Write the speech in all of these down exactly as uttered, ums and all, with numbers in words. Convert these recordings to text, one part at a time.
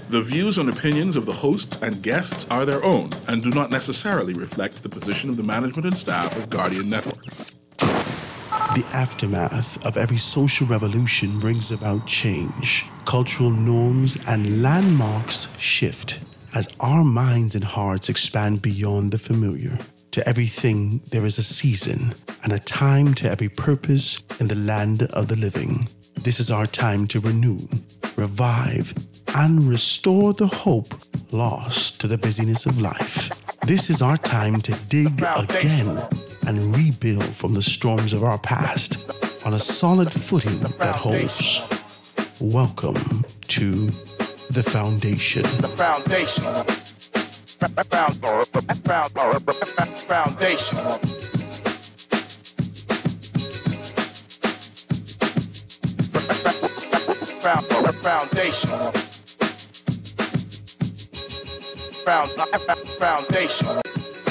The views and opinions of the host and guests are their own and do not necessarily reflect the position of the management and staff of Guardian Network. The aftermath of every social revolution brings about change. Cultural norms and landmarks shift as our minds and hearts expand beyond the familiar. To everything, there is a season and a time to every purpose in the land of the living. This is our time to renew, revive, and restore the hope lost to the busyness of life. This is our time to dig again and rebuild from the storms of our past on a solid footing that holds. Welcome to The Foundation. The Foundation. Foundation. Foundation. Foundation.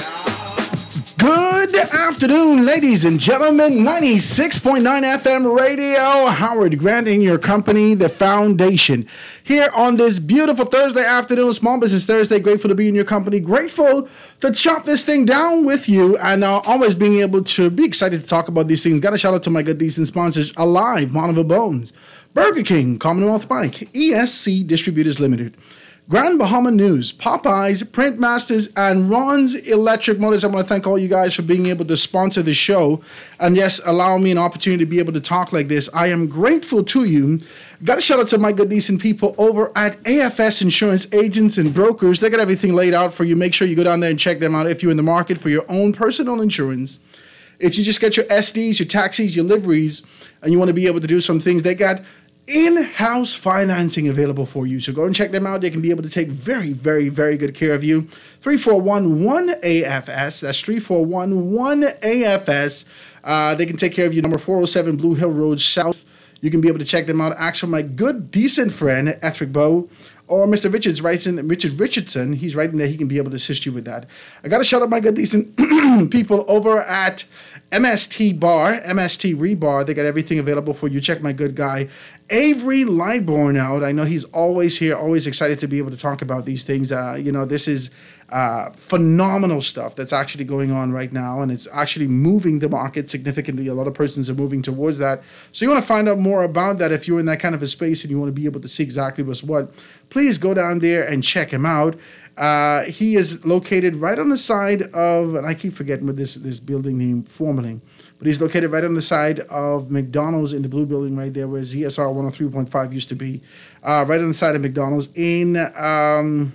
Good afternoon, ladies and gentlemen. ninety-six point nine F M radio. Howard Grant in your company, The Foundation. Here on this beautiful Thursday afternoon, Small Business Thursday. Grateful to be in your company. Grateful to chop this thing down with you. And uh, always being able to be excited to talk about these things. Got a shout out to my good, decent sponsors. Alive, Monover Bones, Burger King, Commonwealth Bank, E S C Distributors Limited, Grand Bahama News, Popeyes, Print Masters, and Ron's Electric Motors. I want to thank all you guys for being able to sponsor the show and, yes, allow me an opportunity to be able to talk like this. I am grateful to you. Got a shout out to my good, decent people over at A F S Insurance Agents and Brokers. They got everything laid out for you. Make sure you go down there and check them out if you're in the market for your own personal insurance. If you just get your S Ds, your taxis, your liveries, and you want to be able to do some things, they got in-house financing available for you. So go and check them out. They can be able to take very, very, very good care of you. three four one one A F S. That's three four one one A F S. Uh, they can take care of you. Number four oh seven Blue Hill Road South. You can be able to check them out. Ask for my good, decent friend, Ethric Bow, or Mister Richards, writes in, Richard Richardson. He's writing that he can be able to assist you with that. I got to shout out my good, decent people over at M S T Bar, M S T Rebar. They got everything available for you. Check my good guy, Avery Lightborn, out. I know he's always here, always excited to be able to talk about these things. Uh, you know, this is uh, phenomenal stuff that's actually going on right now, and it's actually moving the market significantly. A lot of persons are moving towards that. So you want to find out more about that if you're in that kind of a space and you want to be able to see exactly what's what. Please go down there and check him out. Uh, he is located right on the side of, and I keep forgetting what this, this building name formerly, but he's located right on the side of McDonald's in the blue building right there where Z S R one oh three point five used to be, uh, right on the side of McDonald's in um,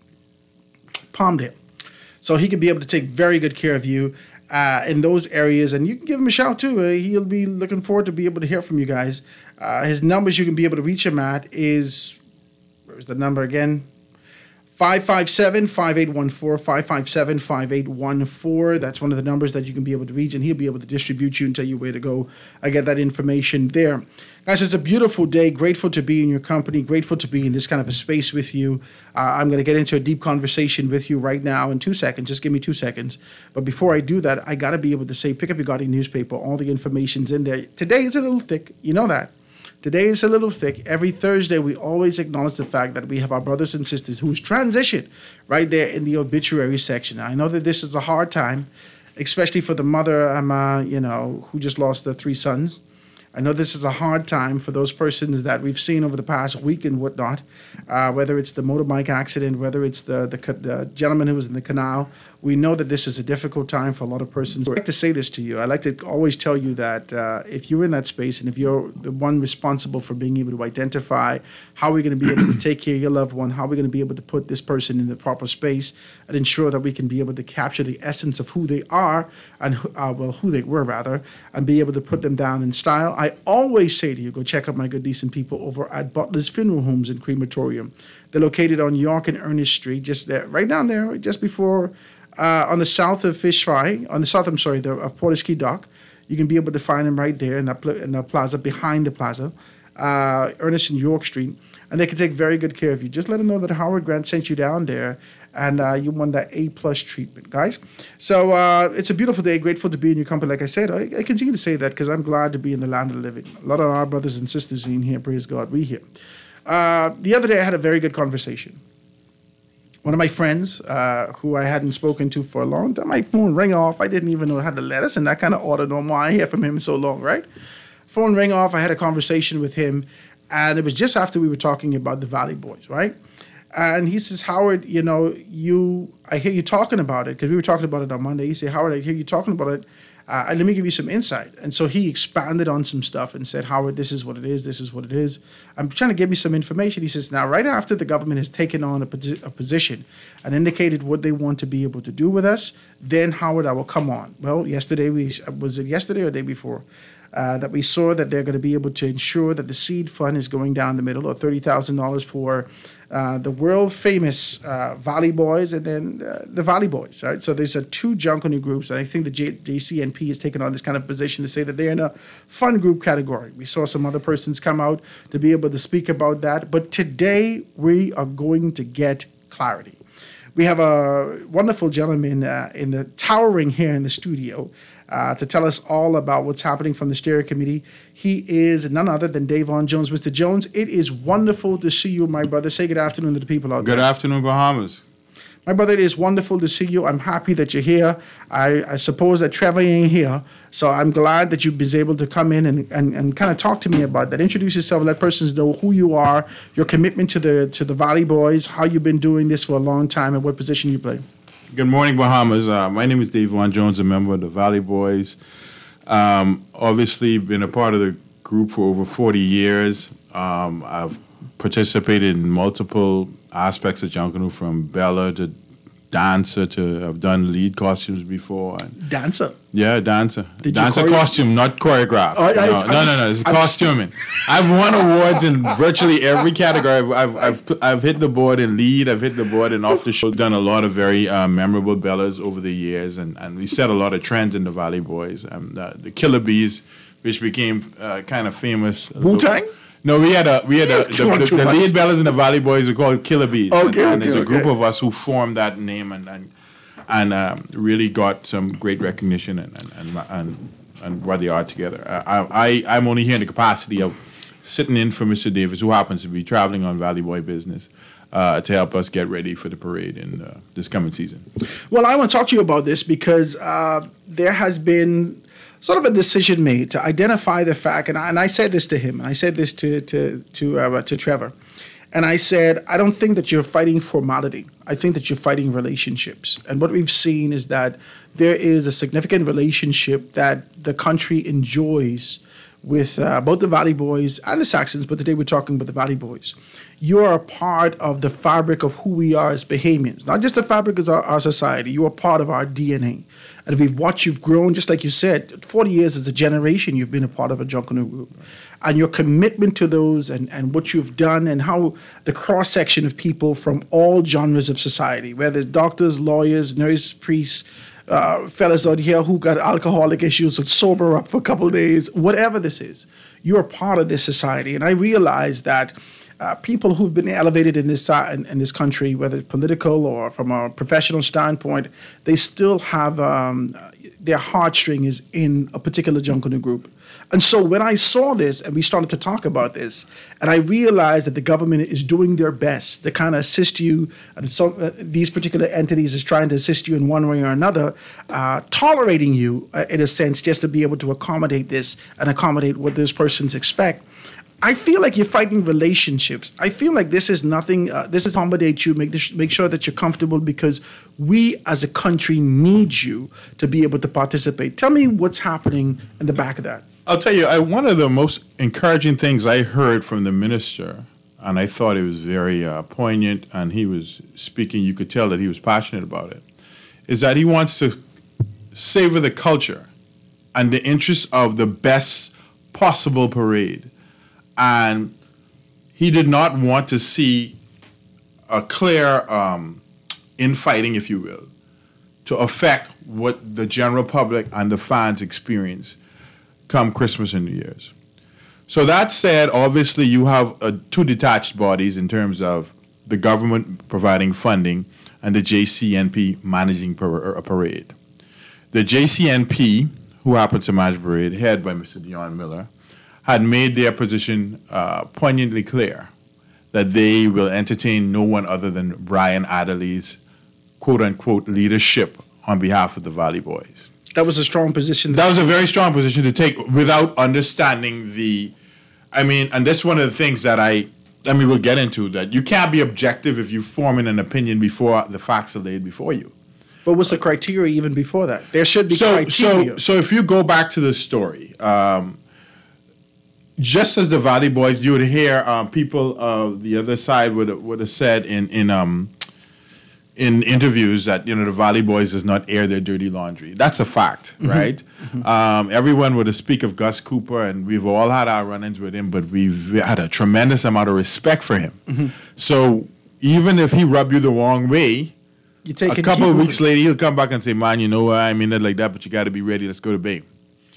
Palmdale. So he can be able to take very good care of you uh, in those areas, and you can give him a shout too. Uh, he'll be looking forward to be able to hear from you guys. Uh, his numbers you can be able to reach him at is, where's the number again? five five seven, five eight one four, five five seven, five eight one four. That's one of the numbers that you can be able to reach, and he'll be able to distribute you and tell you where to go. I get that information there. Guys, it's a beautiful day. Grateful to be in your company. Grateful to be in this kind of a space with you. Uh, I'm going to get into a deep conversation with you right now in two seconds. Just give me two seconds. But before I do that, I got to be able to say, pick up your Guardian newspaper. All the information's in there. Today is a little thick. You know that. Today is a little thick. Every Thursday, we always acknowledge the fact that we have our brothers and sisters who's transitioned right there in the obituary section. I know that this is a hard time, especially for the mother, um, uh, you know, who just lost their three sons. I know this is a hard time for those persons that we've seen over the past week and whatnot, uh, whether it's the motorbike accident, whether it's the, the, the gentleman who was in the canal. We know that this is a difficult time for a lot of persons. I like to say this to you. I like to always tell you that uh, if you're in that space and if you're the one responsible for being able to identify how we're going to be able to take care of your loved one, how we're going to be able to put this person in the proper space and ensure that we can be able to capture the essence of who they are and, uh, well, who they were rather, and be able to put them down in style. I always say to you, go check out my good, decent people over at Butler's Funeral Homes and Crematorium. They're located on York and Ernest Street, just there, right down there, just before... Uh, on the south of Fish Fry, on the south, I'm sorry, the, of Porter's Key Dock. You can be able to find them right there in that pl- in the plaza, behind the plaza, uh, Ernest and York Street. And they can take very good care of you. Just let them know that Howard Grant sent you down there and uh, you won that A-plus treatment, guys. So uh, it's a beautiful day. Grateful to be in your company. Like I said, I, I continue to say that because I'm glad to be in the land of the living. A lot of our brothers and sisters in here, praise God, we here. Uh, the other day, I had a very good conversation. One of my friends, uh, who I hadn't spoken to for a long time, my phone rang off. I didn't even know how to let us, and that kind of ought to know why I hear from him in so long, right? Phone rang off. I had a conversation with him, and it was just after we were talking about the Valley Boys, right? And he says, Howard, you know, you, I hear you talking about it, because we were talking about it on Monday. He said, Howard, I hear you talking about it. Uh, and let me give you some insight. And so he expanded on some stuff and said, Howard, this is what it is. This is what it is. I'm trying to give you some information. He says, now, right after the government has taken on a, posi- a position and indicated what they want to be able to do with us, then, Howard, I will come on. Well, yesterday, we was it yesterday or the day before? Uh, that we saw that they're going to be able to ensure that the seed fund is going down the middle, or thirty thousand dollars for uh, the world famous uh, Valley Boys and then uh, the Valley Boys, right? So there's a two Junkanoo groups, and I think the J- JCNP has taken on this kind of position to say that they're in a fun group category. We saw some other persons come out to be able to speak about that, but today we are going to get clarity. We have a wonderful gentleman uh, in the towering here in the studio uh, to tell us all about what's happening from the steering committee. He is none other than Davon Jones. Mister Jones, it is wonderful to see you, my brother. Say good afternoon to the people out Good there. Good afternoon, Bahamas. My brother, it is wonderful to see you. I'm happy that you're here. I, I suppose that Trevor ain't here, so I'm glad that you've been able to come in and, and, and kind of talk to me about that. Introduce yourself, let persons know who you are, your commitment to the to the Valley Boys, how you've been doing this for a long time, and what position you play. Good morning, Bahamas. Uh, my name is Davon Jones, a member of the Valley Boys. Um, obviously, been a part of the group for over forty years. Um, I've participated in multiple aspects of Junkanoo, from Bella to dancer to I've done lead costumes before. And Dancer. yeah, dancer. Did you dancer choreo- costume, not choreographed. Oh, I- no, I- no, I'm no, just- no, It's I'm just- costuming. I've won awards in virtually every category. I've, I've, I've, I've hit the board in lead. I've hit the board in off the show. Done a lot of very uh, memorable Bellas over the years, and, and we set a lot of trends in the Valley Boys. Um, the, the Killer Bees, which became uh, kind of famous. Wu-Tang? No, we had a we had a the, Too- the, too the much. lead Bellas and the Valley Boys are called Killer Bees. Okay, and, and okay, there's a group okay. of us who formed that name and and, and um, really got some great recognition and and, and, and, and where they are together. I, I I'm only here in the capacity of sitting in for Mister Davis, who happens to be traveling on Valley Boy business, uh, to help us get ready for the parade in uh, this coming season. Well, I want to talk to you about this because uh, there has been sort of a decision made to identify the fact, and I, and I said this to him, and I said this to to to uh, to Trevor, and I said, I don't think that you're fighting formality. I think that you're fighting relationships. And what we've seen is that there is a significant relationship that the country enjoys with uh, both the Valley Boys and the Saxons, but today we're talking about the Valley Boys. You are a part of the fabric of who we are as Bahamians, not just the fabric of our, our society. You are part of our D N A. And we've watched you've grown, just like you said, forty years as a generation, you've been a part of a Junkanoo group. And your commitment to those and, and what you've done and how the cross-section of people from all genres of society, whether it's doctors, lawyers, nurses, priests, Uh, fellas out here who got alcoholic issues would sober up for a couple of days, whatever this is, you're part of this society. And I realize that uh, people who've been elevated in this uh, in, in this country, whether it's political or from a professional standpoint, they still have um, their heartstring is in a particular Junkanoo group. And so when I saw this and we started to talk about this, and I realized that the government is doing their best to kind of assist you, and so uh, these particular entities is trying to assist you in one way or another, uh, tolerating you uh, in a sense just to be able to accommodate this and accommodate what those persons expect. I feel like you're fighting relationships. I feel like this is nothing. Uh, this is accommodate you, make this, make sure that you're comfortable because we as a country need you to be able to participate. Tell me what's happening in the back of that. I'll tell you, I, one of the most encouraging things I heard from the minister, and I thought it was very uh, poignant, and he was speaking, you could tell that he was passionate about it, is that he wants to savor the culture and the interests of the best possible parade. And he did not want to see a clear um, infighting, if you will, to affect what the general public and the fans experience come Christmas and New Year's. So that said, obviously you have uh, two detached bodies in terms of the government providing funding and the J C N P managing par- a parade. The J C N P, who happens to manage the parade, headed by Mister Dion Miller, had made their position uh, poignantly clear that they will entertain no one other than Brian Adderley's quote-unquote leadership on behalf of the Valley Boys. That was a strong position. That was a very strong position to take without understanding the, I mean, and that's one of the things that I, I mean, we'll get into, that you can't be objective if you form an opinion before the facts are laid before you. But what's the criteria even before that? There should be So, criteria. so, so if you go back to the story, um, just as the Valley Boys, you would hear um, people of the other side would would have said in in um in interviews that, you know, the Valley Boys does not air their dirty laundry. That's a fact, mm-hmm. right? Mm-hmm. Um, everyone would speak of Gus Cooper, and we've all had our run-ins with him, but we've had a tremendous amount of respect for him. Mm-hmm. So even if he rubbed you the wrong way, you take a couple of weeks later, he'll come back and say, man, you know what, I mean it like that, but you got to be ready. Let's go to Bay.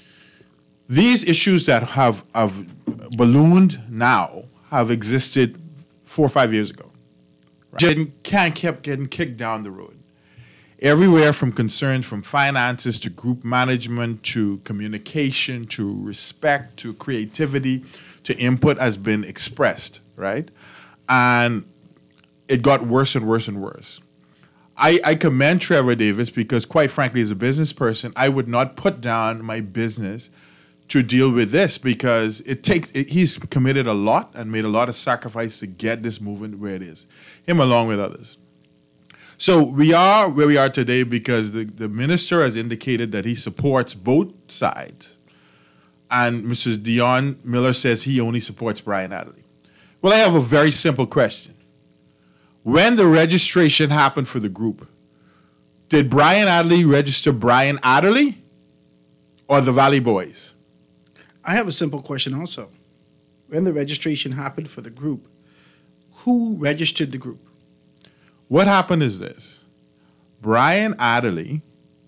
These issues that have, have ballooned now have existed four or five years ago. Right? Can't kept getting kicked down the road. Everywhere from concerns from finances to group management to communication to respect to creativity to input has been expressed, right? And it got worse and worse and worse. I, I commend Trevor Davis because, quite frankly, as a business person, I would not put down my business to deal with this because it takes it, he's committed a lot and made a lot of sacrifice to get this movement where it is, him along with others. So we are where we are today because the, the minister has indicated that he supports both sides, and Missus Dion Miller says he only supports Brian Adderley. Well, I have a very simple question. When the registration happened for the group, did Brian Adderley register Brian Adderley or the Valley Boys? I have a simple question also. When the registration happened for the group, who registered the group? What happened is this. Brian Adderley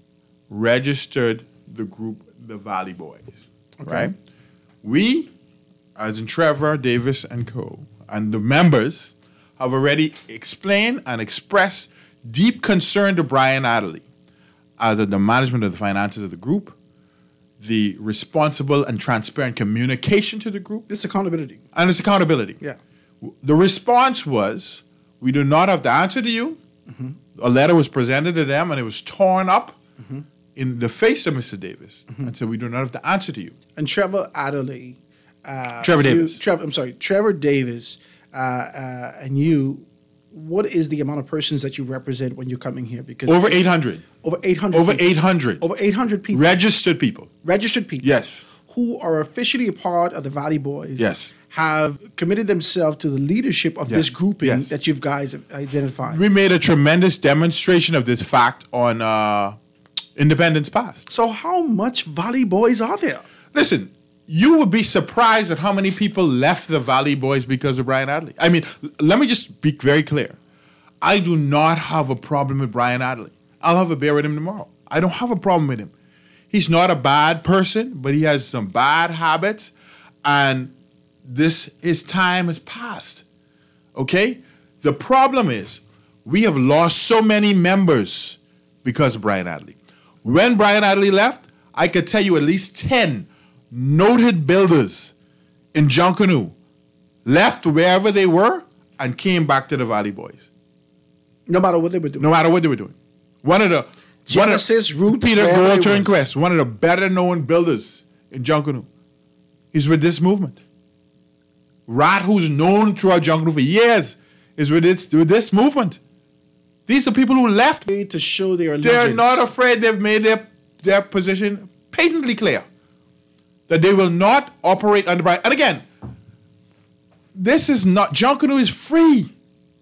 registered the group, the Valley Boys, okay. right? We, as in Trevor, Davis, and co, and the members have already explained and expressed deep concern to Brian Adderley as of the management of the finances of the group, the responsible and transparent communication to the group. It's accountability. And it's accountability. Yeah. The response was, we do not have the answer to you. Mm-hmm. A letter was presented to them and it was torn up mm-hmm. in the face of Mister Davis mm-hmm. and said, we do not have the answer to you. And Trevor Adderley. Uh, Trevor Davis. You, Trevor, I'm sorry, Trevor Davis uh, uh, and you, what is the amount of persons that you represent when you're coming here? Because Over eight hundred. Over eight hundred Over people. eight hundred. Over eight hundred people. Registered people. Registered people. Yes. Who are officially a part of the Valley Boys. Yes. Have committed themselves to the leadership of yes. this grouping yes. that you guys have identified. We made a tremendous demonstration of this fact on uh, Independence Past. So how much Valley Boys are there? Listen, you would be surprised at how many people left the Valley Boys because of Brian Adderley. I mean, l- let me just be very clear. I do not have a problem with Brian Adderley. I'll have a beer with him tomorrow. I don't have a problem with him. He's not a bad person, but he has some bad habits, and this his time has passed. Okay? The problem is we have lost so many members because of Brian Adderley. When Brian Adderley left, I could tell you at least ten noted builders in Junkanoo left wherever they were and came back to the Valley Boys. No matter what they were doing. No matter what they were doing. One of the Genesis, one of, Roots, Peter wherever Gold it was. Turnquest, one of the better known builders in Junkanoo. He's with this movement. Rat, who's known throughout Junkanoo for years, is with this, with this movement. These are people who left. To show their They're allegiance. not afraid. They've made their, their position patently clear that they will not operate under Brian. And again, this is not, Junkanoo is free.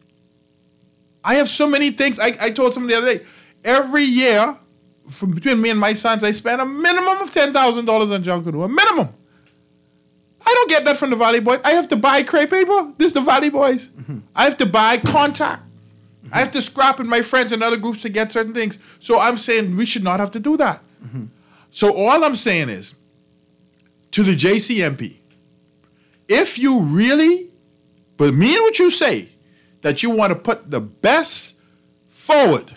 I have so many things. I, I told somebody the other day, every year, from between me and my sons, I spend a minimum of ten thousand dollars on Junkanoo. A minimum. I don't get that from the Valley Boys. I have to buy crepe paper. This is the Valley Boys. Mm-hmm. I have to buy contact. Mm-hmm. I have to scrap with my friends and other groups to get certain things. So I'm saying we should not have to do that. Mm-hmm. So all I'm saying is, to the J C M P, if you really, but mean what you say, that you want to put the best forward,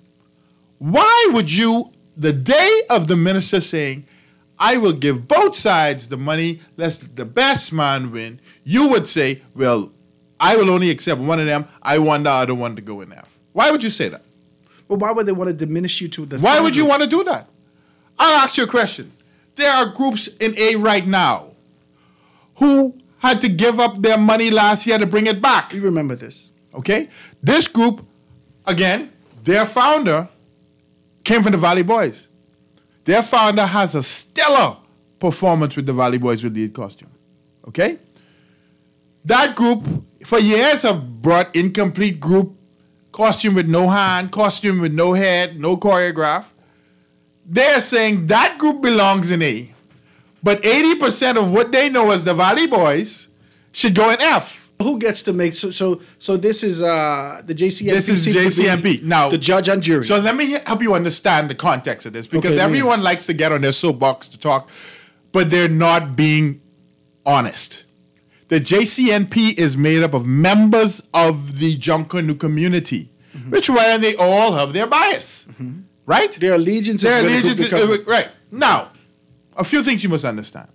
why would you, the day of the minister saying, I will give both sides the money, let the best man win, you would say, well, I will only accept one of them. I want the other one to go in F. Why would you say that? But why would they want to diminish you to the? Why third would you group? want to do that? I'll ask you a question. There are groups in A right now who had to give up their money last year to bring it back. You remember this? Okay? This group, again, their founder came from the Valley Boys. Their founder has a stellar performance with the Valley Boys with lead costume. Okay? That group, for years, have brought incomplete group, costume with no hand, costume with no head, no choreograph. They're saying that group belongs in A. But eighty percent of what they know as the Valley Boys should go in F. Who gets to make so so so this is uh the J C M P. This is seems to J C M P. be Now, the judge and jury. So let me help you understand the context of this, because Okay, everyone please. likes to get on their soapbox to talk, but they're not being honest. The J C N P is made up of members of the Junkanoo community, Mm-hmm. which where they all have their bias, right? Their allegiance is Their with the group allegiance, because- is- right. Now, a few things you must understand.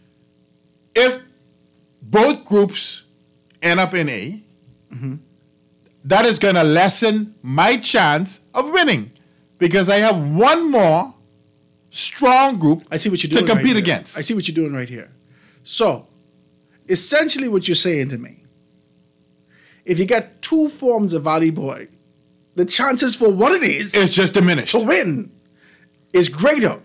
If both groups end up in A, that is going to lessen my chance of winning, because I have one more strong group I see what you're to doing right compete here. against. I see what you're doing right here. So, essentially, what you're saying to me, if you get two forms of Valley Boy, the chances for what it is It's just diminished. to win is greater.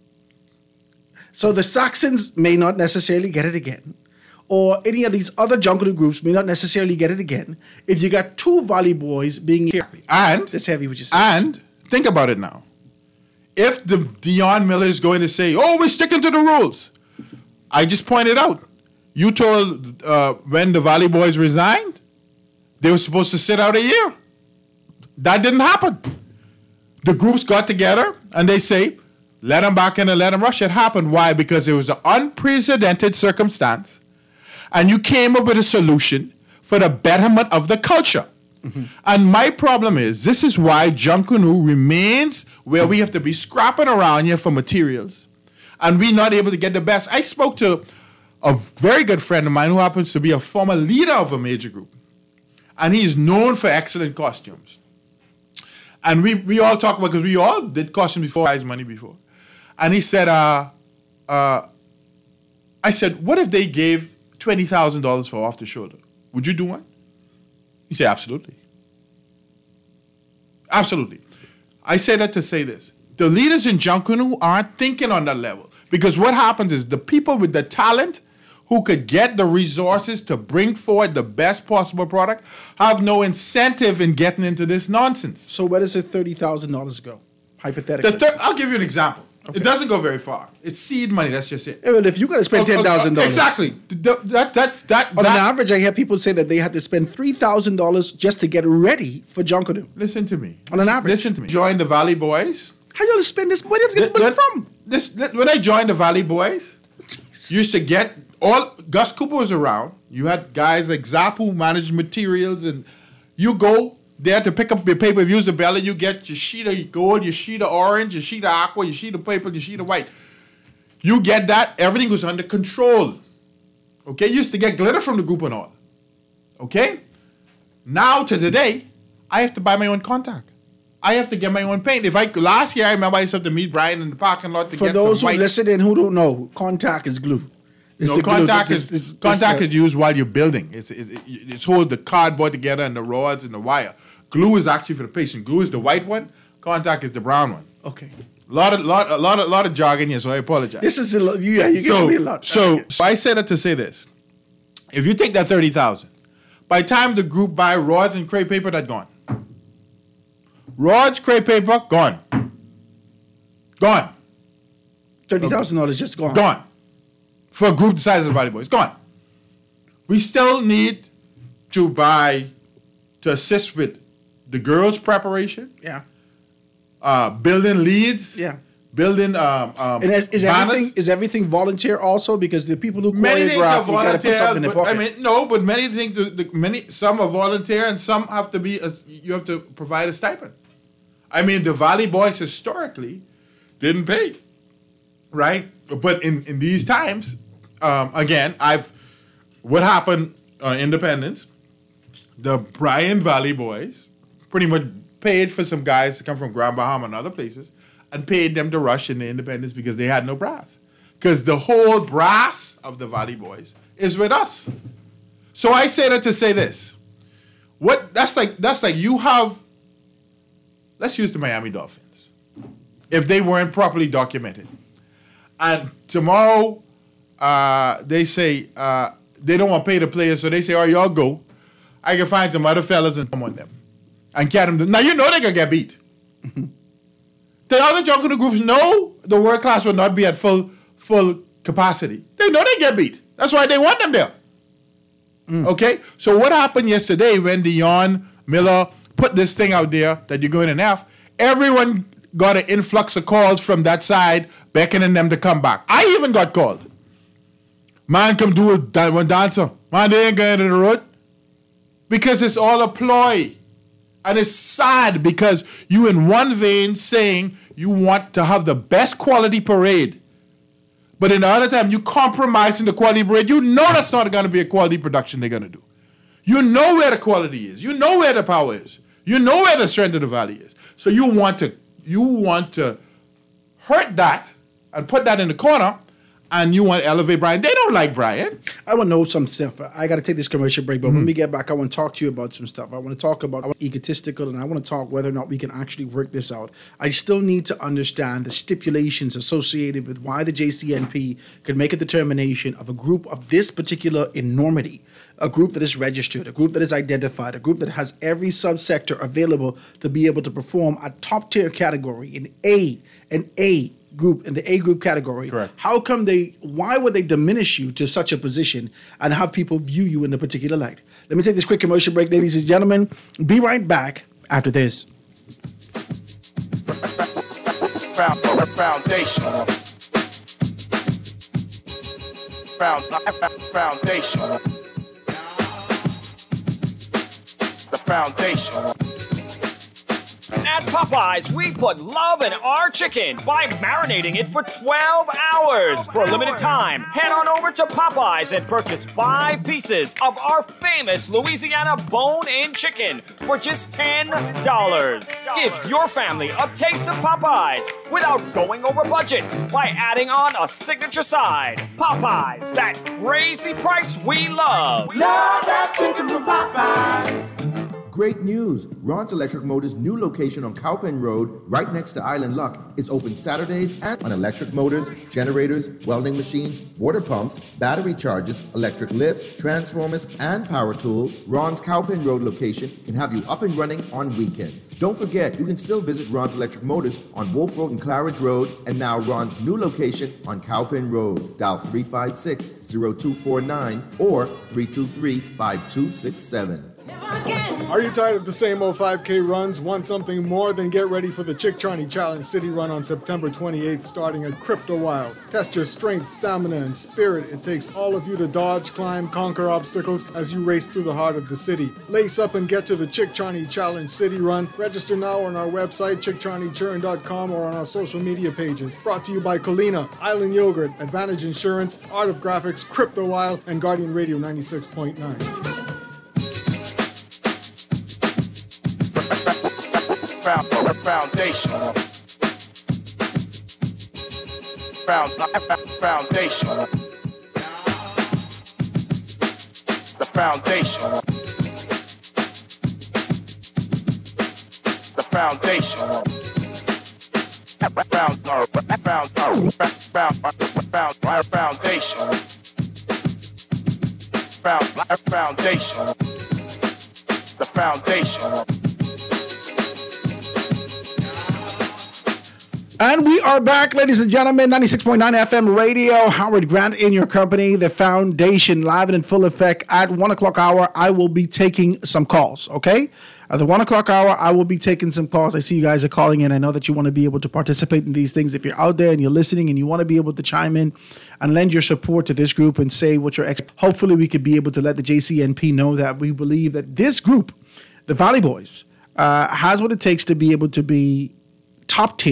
So the Saxons may not necessarily get it again, or any of these other Junkanoo groups may not necessarily get it again. If you got two Valley Boys being here, And that's heavy what you're saying. And think about it now. If the Dion Miller is going to say, "Oh, we're sticking to the rules," I just pointed out, you told uh, when the Valley Boys resigned, they were supposed to sit out a year. That didn't happen. The groups got together and they say, "Let them back in and let them rush." It happened. Why? Because it was an unprecedented circumstance, and you came up with a solution for the betterment of the culture. And my problem is, this is why Junkanoo remains where we have to be scrapping around here for materials, and we're not able to get the best. I spoke to a very good friend of mine who happens to be a former leader of a major group, and he is known for excellent costumes. And we, we all talk about, because we all did costumes before, Prize Money before. And he said, uh, uh, I said, what if they gave twenty thousand dollars for Off the Shoulder? Would you do one? He said, absolutely. Absolutely. I say that to say this. The leaders in Junkanoo aren't thinking on that level. Because what happens is the people with the talent who could get the resources to bring forward the best possible product have no incentive in getting into this nonsense. So where does the thirty thousand dollars go, hypothetically? The thir- I'll give you an example. It doesn't go very far. It's seed money. That's just it. Yeah, well, if you got to spend Okay, ten thousand dollars, Exactly. Th- That, that's that. On that- an average, I hear people say that they had to spend three thousand dollars just to get ready for Junkanoo. Listen to me. On an average. Listen to me. Join the Valley Boys. How you gonna spend this? Where did you get this money from? This, when I joined the Valley Boys, used to get all, Gus Cooper was around. You had guys like Zap who managed materials, and you go there to pick up your paper. If you use the belly, you get your sheet of gold, your sheet of orange, your sheet of aqua, your sheet of paper, your sheet of white. You get that, everything was under control. Okay, you used to get glitter from the group and all. Okay? Now to today, I have to buy my own contact. I have to get my own paint. If I last year I remember I used to have to meet Brian in the parking lot to For get those some who white. listen and who don't know, contact is glue. It's No, the glue. contact This- is this- this- contact this- is used while you're building. It's it's, it's hold the cardboard together and the rods and the wire. Glue is actually for the patient. Glue is the white one. Contact is the brown one. Okay. A lot of lot a lot of lot of jargon here, so I apologize. This is a lot. Yeah, you so, give me a lot. So, so I said that to say this: if you take that thirty thousand, by the time the group buy rods and crepe paper, that's gone. Rods, crepe paper, gone. Gone. thirty thousand dollars just gone. Gone. For a group the size of the Valley Boys. Gone. We still need to buy, to assist with the girls' preparation, Yeah. uh, building leads, Yeah. building um, um, And is, is banners. everything is everything volunteer also? Because the people who Many things are choreograph, you gotta put volunteer. something in their But, I pocket. mean, no, but many things. The, the, many some are volunteer, and some have to be. A, you have to provide a stipend. I mean, the Valley Boys historically didn't pay, right? But in in these times, um, again, I've what happened uh, Independence. the Bryan Valley Boys pretty much paid for some guys to come from Grand Bahama and other places and paid them to rush in the independents because they had no brass. Because the whole brass of the Valley Boys is with us. So I say that to say this. What that's like that's like you have, let's use the Miami Dolphins. If they weren't properly documented. And tomorrow uh, they say uh, they don't want to pay the players, so they say, all right, y'all go. I can find some other fellas and come on them. And get them to, now you know they're going to get beat. The other jungle groups know the world class will not be at full full capacity. They know they get beat. That's why they want them there. Mm. Okay? So what happened yesterday when Dion Miller put this thing out there that you're going in F, everyone got an influx of calls from that side beckoning them to come back. I even got called. Man, come do a one dancer. Man, they ain't going to the road. Because it's all a ploy. And it's sad because you in one vein saying you want to have the best quality parade. But in the other time, you compromising the quality parade. You know that's not going to be a quality production they're going to do. You know where the quality is. You know where the power is. You know where the strength of the valley is. So you want to you want to hurt that and put that in the corner, and you want to elevate Bryan. They don't like Bryan. I want to know some stuff. I got to take this commercial break, but mm-hmm. when we get back, I want to talk to you about some stuff. I want to talk about egotistical, and I want to talk whether or not we can actually work this out. I still need to understand the stipulations associated with why the J C N P could make a determination of a group of this particular enormity, a group that is registered, a group that is identified, a group that has every subsector available to be able to perform a top-tier category in A, an A group, in the A group category. Correct. How come they, why would they diminish you to such a position and have people view you in a particular light? Let me take this quick commercial break, ladies and gentlemen. Be right back after this. Foundation. Foundation. The foundation. At Popeyes, we put love in our chicken by marinating it for twelve hours. For a limited time, head on over to Popeyes and purchase five pieces of our famous Louisiana bone-in chicken for just ten dollars. Give your family a taste of Popeyes without going over budget by adding on a signature side. Popeyes, that crazy price we love. Love that chicken from Popeyes. Great news! Ron's Electric Motors' new location on Cowpen Road, right next to Island Luck, is open Saturdays and on electric motors, generators, welding machines, water pumps, battery chargers, electric lifts, transformers, and power tools. Ron's Cowpen Road location can have you up and running on weekends. Don't forget, you can still visit Ron's Electric Motors on Wolf Road and Claridge Road, and now Ron's new location on Cowpen Road. Dial three five six, zero two four nine or three two three, five two six seven. Are you tired of the same old five K runs? Want something more? Then get ready for the Chick Charney Challenge City Run on September twenty-eighth, starting at Crypto Wild. Test your strength, stamina, and spirit. It takes all of you to dodge, climb, conquer obstacles as you race through the heart of the city. Lace up and get to the Chick Charney Challenge City Run. Register now on our website, chick charney churn dot com, or on our social media pages. Brought to you by Colina, Island Yogurt, Advantage Insurance, Art of Graphics, Crypto Wild, and Guardian Radio ninety-six point nine. Foundation. Found, foundation. The foundation. The foundation. Found, found, found, found, foundation. Found, foundation. The foundation. And we are back, ladies and gentlemen, ninety-six point nine F M radio. Howard Grant in your company, the foundation, live and in full effect. At one o'clock hour, I will be taking some calls, okay? At the one o'clock hour, I will be taking some calls. I see you guys are calling in. I know that you want to be able to participate in these things. If you're out there and you're listening and you want to be able to chime in and lend your support to this group and say what your ex, hopefully we could be able to let the J C N P know that we believe that this group, the Valley Boys, uh, has what it takes to be able to be top tier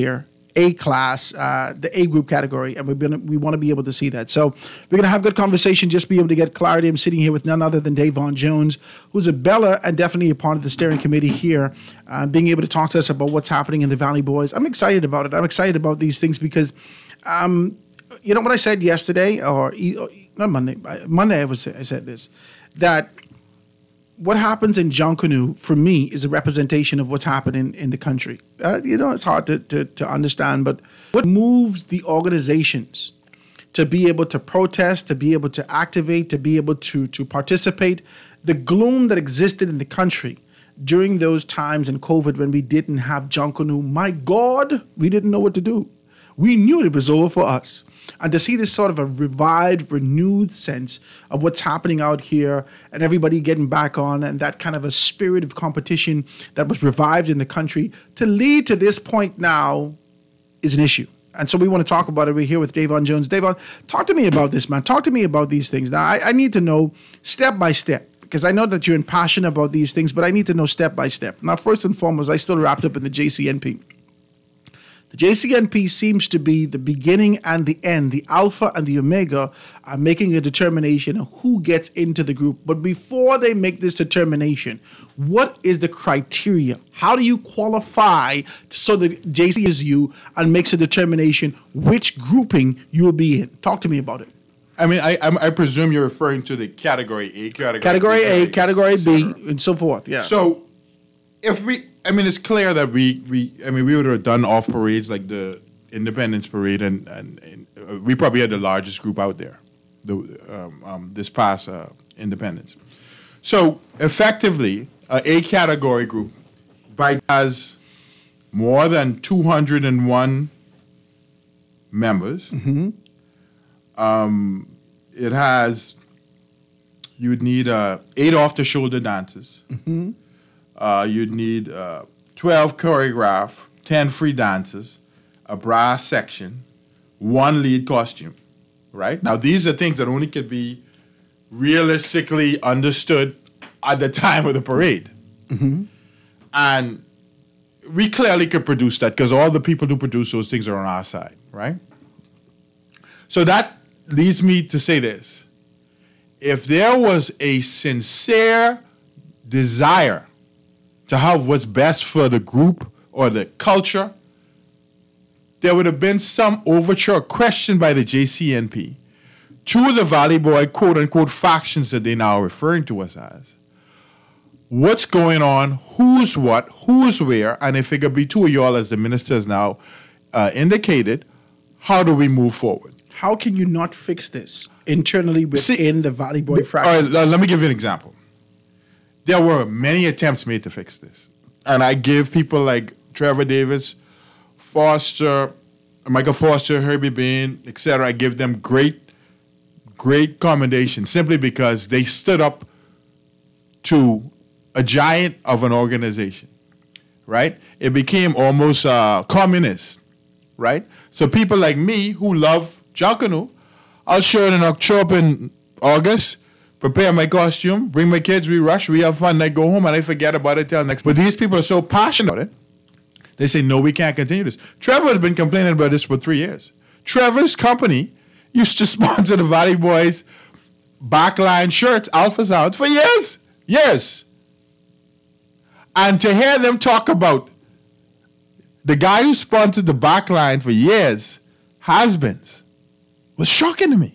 A class, uh, the A group category, and we're gonna, we want to be able to see that. So we're going to have good conversation, just be able to get clarity. I'm sitting here with none other than Davon Jones, who's a Beller and definitely a part of the steering committee here, uh, being able to talk to us about what's happening in the Valley Boys. I'm excited about it. I'm excited about these things because, um, you know what I said yesterday, or, or not Monday, Monday I, was, I said this, that what happens in Junkanoo, for me, is a representation of what's happening in the country. Uh, you know, it's hard to, to, to understand, but what moves the organizations to be able to protest, to be able to activate, to be able to, to participate, the gloom that existed in the country during those times in COVID when we didn't have Junkanoo, my God, we didn't know what to do. We knew it was over for us. And to see this sort of a revived, renewed sense of what's happening out here and everybody getting back on and that kind of a spirit of competition that was revived in the country to lead to this point now is an issue. And so we want to talk about it. We're here with Davon Jones. Davon, talk to me about this, man. Talk to me about these things. Now, I, I need to know step by step, because I know that you're passionate about these things, but I need to know step by step. Now, first and foremost, I still wrapped up in the J C N P. The J C N P seems to be the beginning and the end. The alpha and the omega are making a determination of who gets into the group. But before they make this determination, what is the criteria? How do you qualify so that J C is you and makes a determination which grouping you will be in? Talk to me about it. I mean, I I, I presume you're referring to the category A, category Category A, B, category B, and so forth. Yeah. So if we... I mean, it's clear that we, we I mean, we would have done off parades like the Independence Parade, and, and, and uh, we probably had the largest group out there the, um, um, this past uh, Independence. So, effectively, uh, a category group by has more than two hundred one members. Mm-hmm. Um, it has, you would need uh, eight off-the-shoulder dancers. Mm-hmm. Uh, you'd need uh, twelve choreographed, ten free dancers, a brass section, one lead costume, right? Now, these are things that only could be realistically understood at the time of the parade. Mm-hmm. And we clearly could produce that because all the people who produce those things are on our side, right? So that leads me to say this. If there was a sincere desire to have what's best for the group or the culture, there would have been some overture or question by the J C N P to the Valley Boy quote-unquote factions that they now are referring to us as. What's going on, who's what, who's where, and if it could be two of y'all, as the minister has now uh, indicated, how do we move forward? How can you not fix this internally within See, the Valley Boy All fraction? right, let me give you an example. There were many attempts made to fix this. And I give people like Trevor Davis, Foster, Michael Foster, Herbie Bain, et cetera, I give them great, great commendation simply because they stood up to a giant of an organization, right? It became almost uh, communist, right? So people like me who love Junkanoo, I'll show it in show up in August, prepare my costume, bring my kids, we rush, we have fun, I go home and I forget about it till next. But these people are so passionate about it, they say, no, we can't continue this. Trevor has been complaining about this for three years. Trevor's company used to sponsor the Valley Boys backline shirts, Alpha's Out, for years, years. And to hear them talk about the guy who sponsored the backline for years, has-beens, was shocking to me.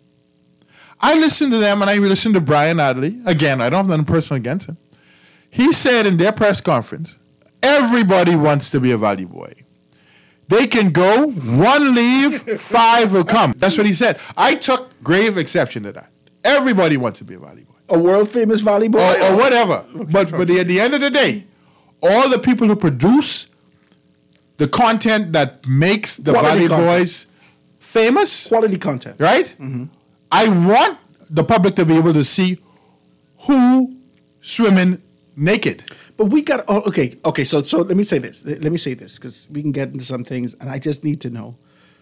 I listened to them and I listened to Brian Adley. Again, I don't have nothing personal against him. He said in their press conference, everybody wants to be a Valley Boy. They can go, one leave, five will come. That's what he said. I took grave exception to that. Everybody wants to be a Valley Boy. A world famous Valley Boy? Or, or whatever. But, but at the end of the day, all the people who produce the content that makes the Quality Valley content. Boys famous. Quality content. Right? Mm-hmm. I want the public to be able to see who swimming naked. But we got, oh, okay, okay, so so let me say this. Let me say this, because we can get into some things, and I just need to know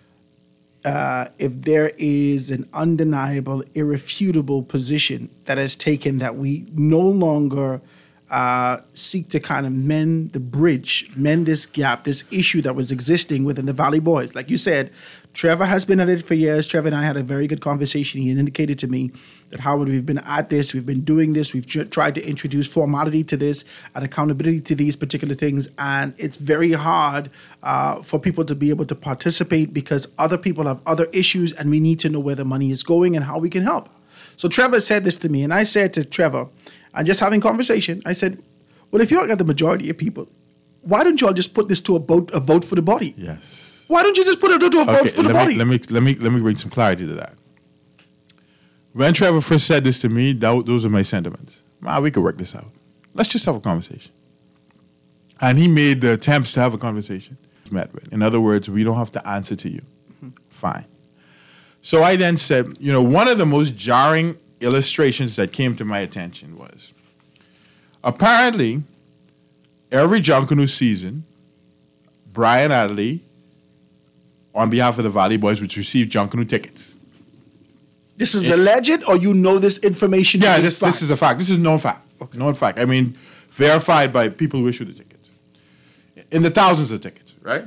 uh, if there is an undeniable, irrefutable position that is taken that we no longer uh, seek to kind of mend the bridge, mend this gap, this issue that was existing within the Valley Boys. Like you said, Trevor has been at it for years. Trevor and I had a very good conversation. He indicated to me that, Howard, we've been at this, we've been doing this, we've tr- tried to introduce formality to this and accountability to these particular things, and it's very hard uh, for people to be able to participate because other people have other issues, and we need to know where the money is going and how we can help. So Trevor said this to me, and I said to Trevor, and just having conversation, I said, well, if you all got the majority of people, why don't y'all just put this to a vote, a vote for the body? Yes. Why don't you just put it to a vote Okay, for the let body? me, let me let me let me bring some clarity to that. When Trevor first said this to me, that, those are my sentiments. Man, we could work this out. Let's just have a conversation. And he made the attempts to have a conversation. Met with. In other words, we don't have to answer to you. Mm-hmm. Fine. So I then said, you know, one of the most jarring illustrations that came to my attention was apparently every Junkanoo season, Brian Adderley, on behalf of the Valley Boys, would receive Junkanoo tickets. This is It- alleged, or you know this information? Yeah, to be this fact? this is a fact. This is known fact. Okay. Known fact. I mean, verified by people who issue the tickets. In the thousands of tickets, right?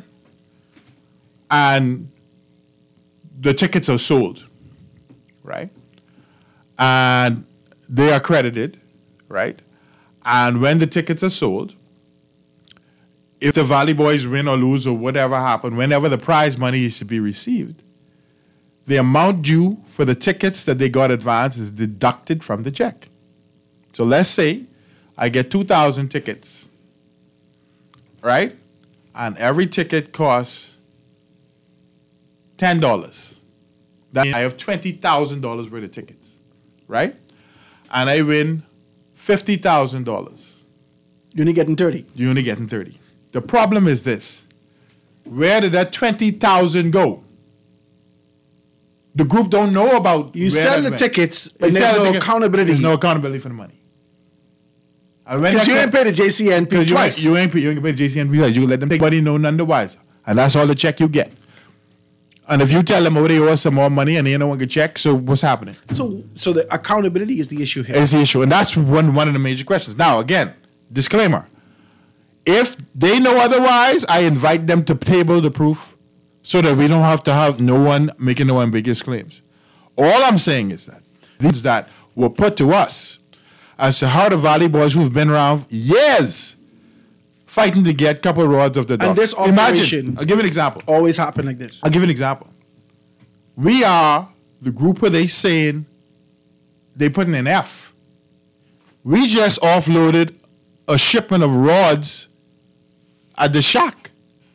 And the tickets are sold, right? And they are credited, right? And when the tickets are sold, if the Valley Boys win or lose or whatever happened, whenever the prize money is to be received, the amount due for the tickets that they got advanced is deducted from the check. So let's say I get two thousand tickets, right? And every ticket costs ten dollars. That means I have twenty thousand dollars worth of tickets, right? And I win fifty thousand dollars. You're only getting thirty. You're only getting thirty. The problem is this. Where did that twenty thousand go? The group don't know about You where sell that the went. tickets, They and sell there's the no tickets. accountability. There's no accountability for the money. And when Because that you co- ain't paid the J C N P Because you twice. ain't, you ain't, you ain't pay J C N P twice. You let them take money, no none the wiser. And that's all the check you get. And if you tell them, oh, they owe us some more money and they don't want to get check, so what's happening? So, so the accountability is the issue here. Is the issue. And that's one, one of the major questions. Now, again, disclaimer. If they know otherwise, I invite them to table the proof so that we don't have to have no one making no ambiguous claims. All I'm saying is that these that were put to us as to how the Valley Boys who've been around years fighting to get a couple rods of the dog. And this Imagine, operation I'll give you an example. always happen like this. I'll give you an example. We are the group where they saying they putting an F. We just offloaded a shipment of rods at the shack.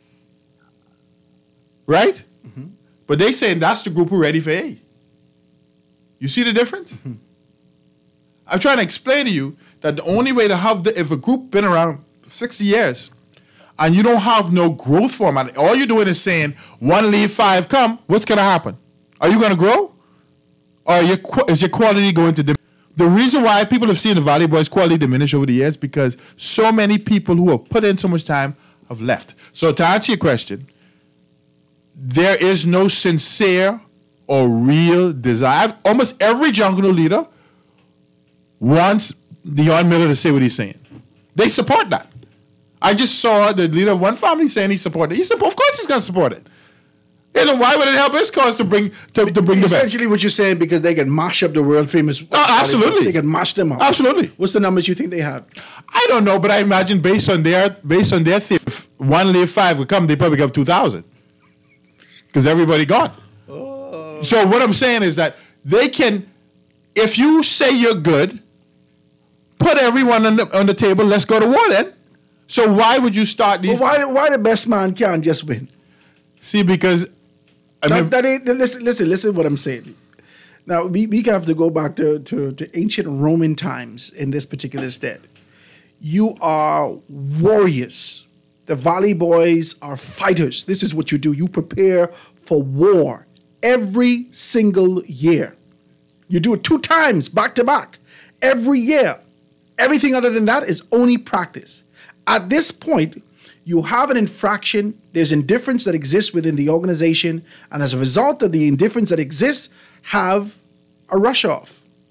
Right? Mm-hmm. But they saying that's the group who ready for A. You see the difference? Mm-hmm. I'm trying to explain to you that the only way to have the, if a group been around for sixty years and you don't have no growth format, all you're doing is saying one leave, five come, what's going to happen? Are you going to grow? Or your, is your quality going to diminish? The reason why people have seen the Valley Boys quality diminish over the years because so many people who have put in so much time have left. So to answer your question, there is no sincere or real desire. Almost every Junkanoo leader wants Dion Miller to say what he's saying. They support that. I just saw the leader of one family saying he supported it. He support, of course he's going to support it. You know, why would it help his cause to bring to, to bring the back? Essentially, what you're saying, because they can mash up the world famous. Oh, absolutely. They can mash them up. Absolutely. What's the numbers you think they have? I don't know, but I imagine based on their based on their theory, if one leave five would come, they probably have two thousand because everybody gone. Oh. So what I'm saying is that they can, if you say you're good, put everyone on the on the table. Let's go to war then. So why would you start these? Well, why why the best man can't just win? See, because I mean, that, that ain't, listen, listen, listen. What I'm saying. Now we we have to go back to, to to ancient Roman times in this particular state. You are warriors. The Valley Boys are fighters. This is what you do. You prepare for war every single year. You do it two times back to back every year. Everything other than that is only practice. At this point, you have an infraction. There's indifference that exists within the organization. And as a result of the indifference that exists, have a rush off.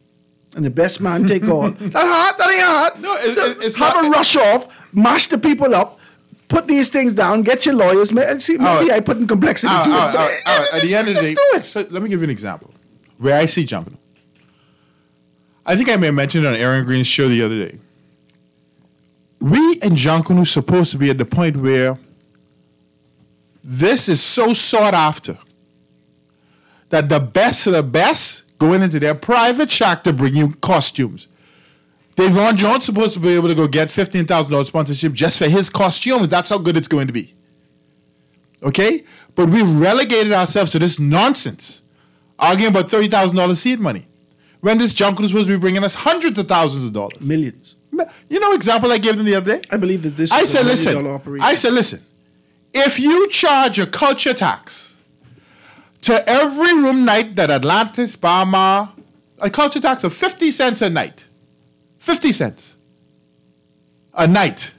And the best man take all. That hard, that ain't hard. No, it, it, it's Have not. a rush off, mash the people up, put these things down, get your lawyers. ma- See, maybe right. I put in complexity All to right, it. all right, but- all right, all right. At the end of the let's day, do it. so let me give you an example where I see Junkanoo. I think I may have mentioned it on Aaron Green's show the other day. We and Junkanoo supposed to be at the point where this is so sought after that the best of the best going into their private shack to bring you costumes. Davon Jones supposed to be able to go get fifteen thousand dollars sponsorship just for his costume. That's how good it's going to be. Okay? But we've relegated ourselves to this nonsense, arguing about thirty thousand dollars seed money, when this junk was supposed to be bringing us hundreds of thousands of dollars. Millions. You know example I gave them the other day? I believe that this I is said, a million listen, dollar operation. I said, listen, if you charge a culture tax to every room night that Atlantis, Bama, a culture tax of fifty cents a night, fifty cents a night,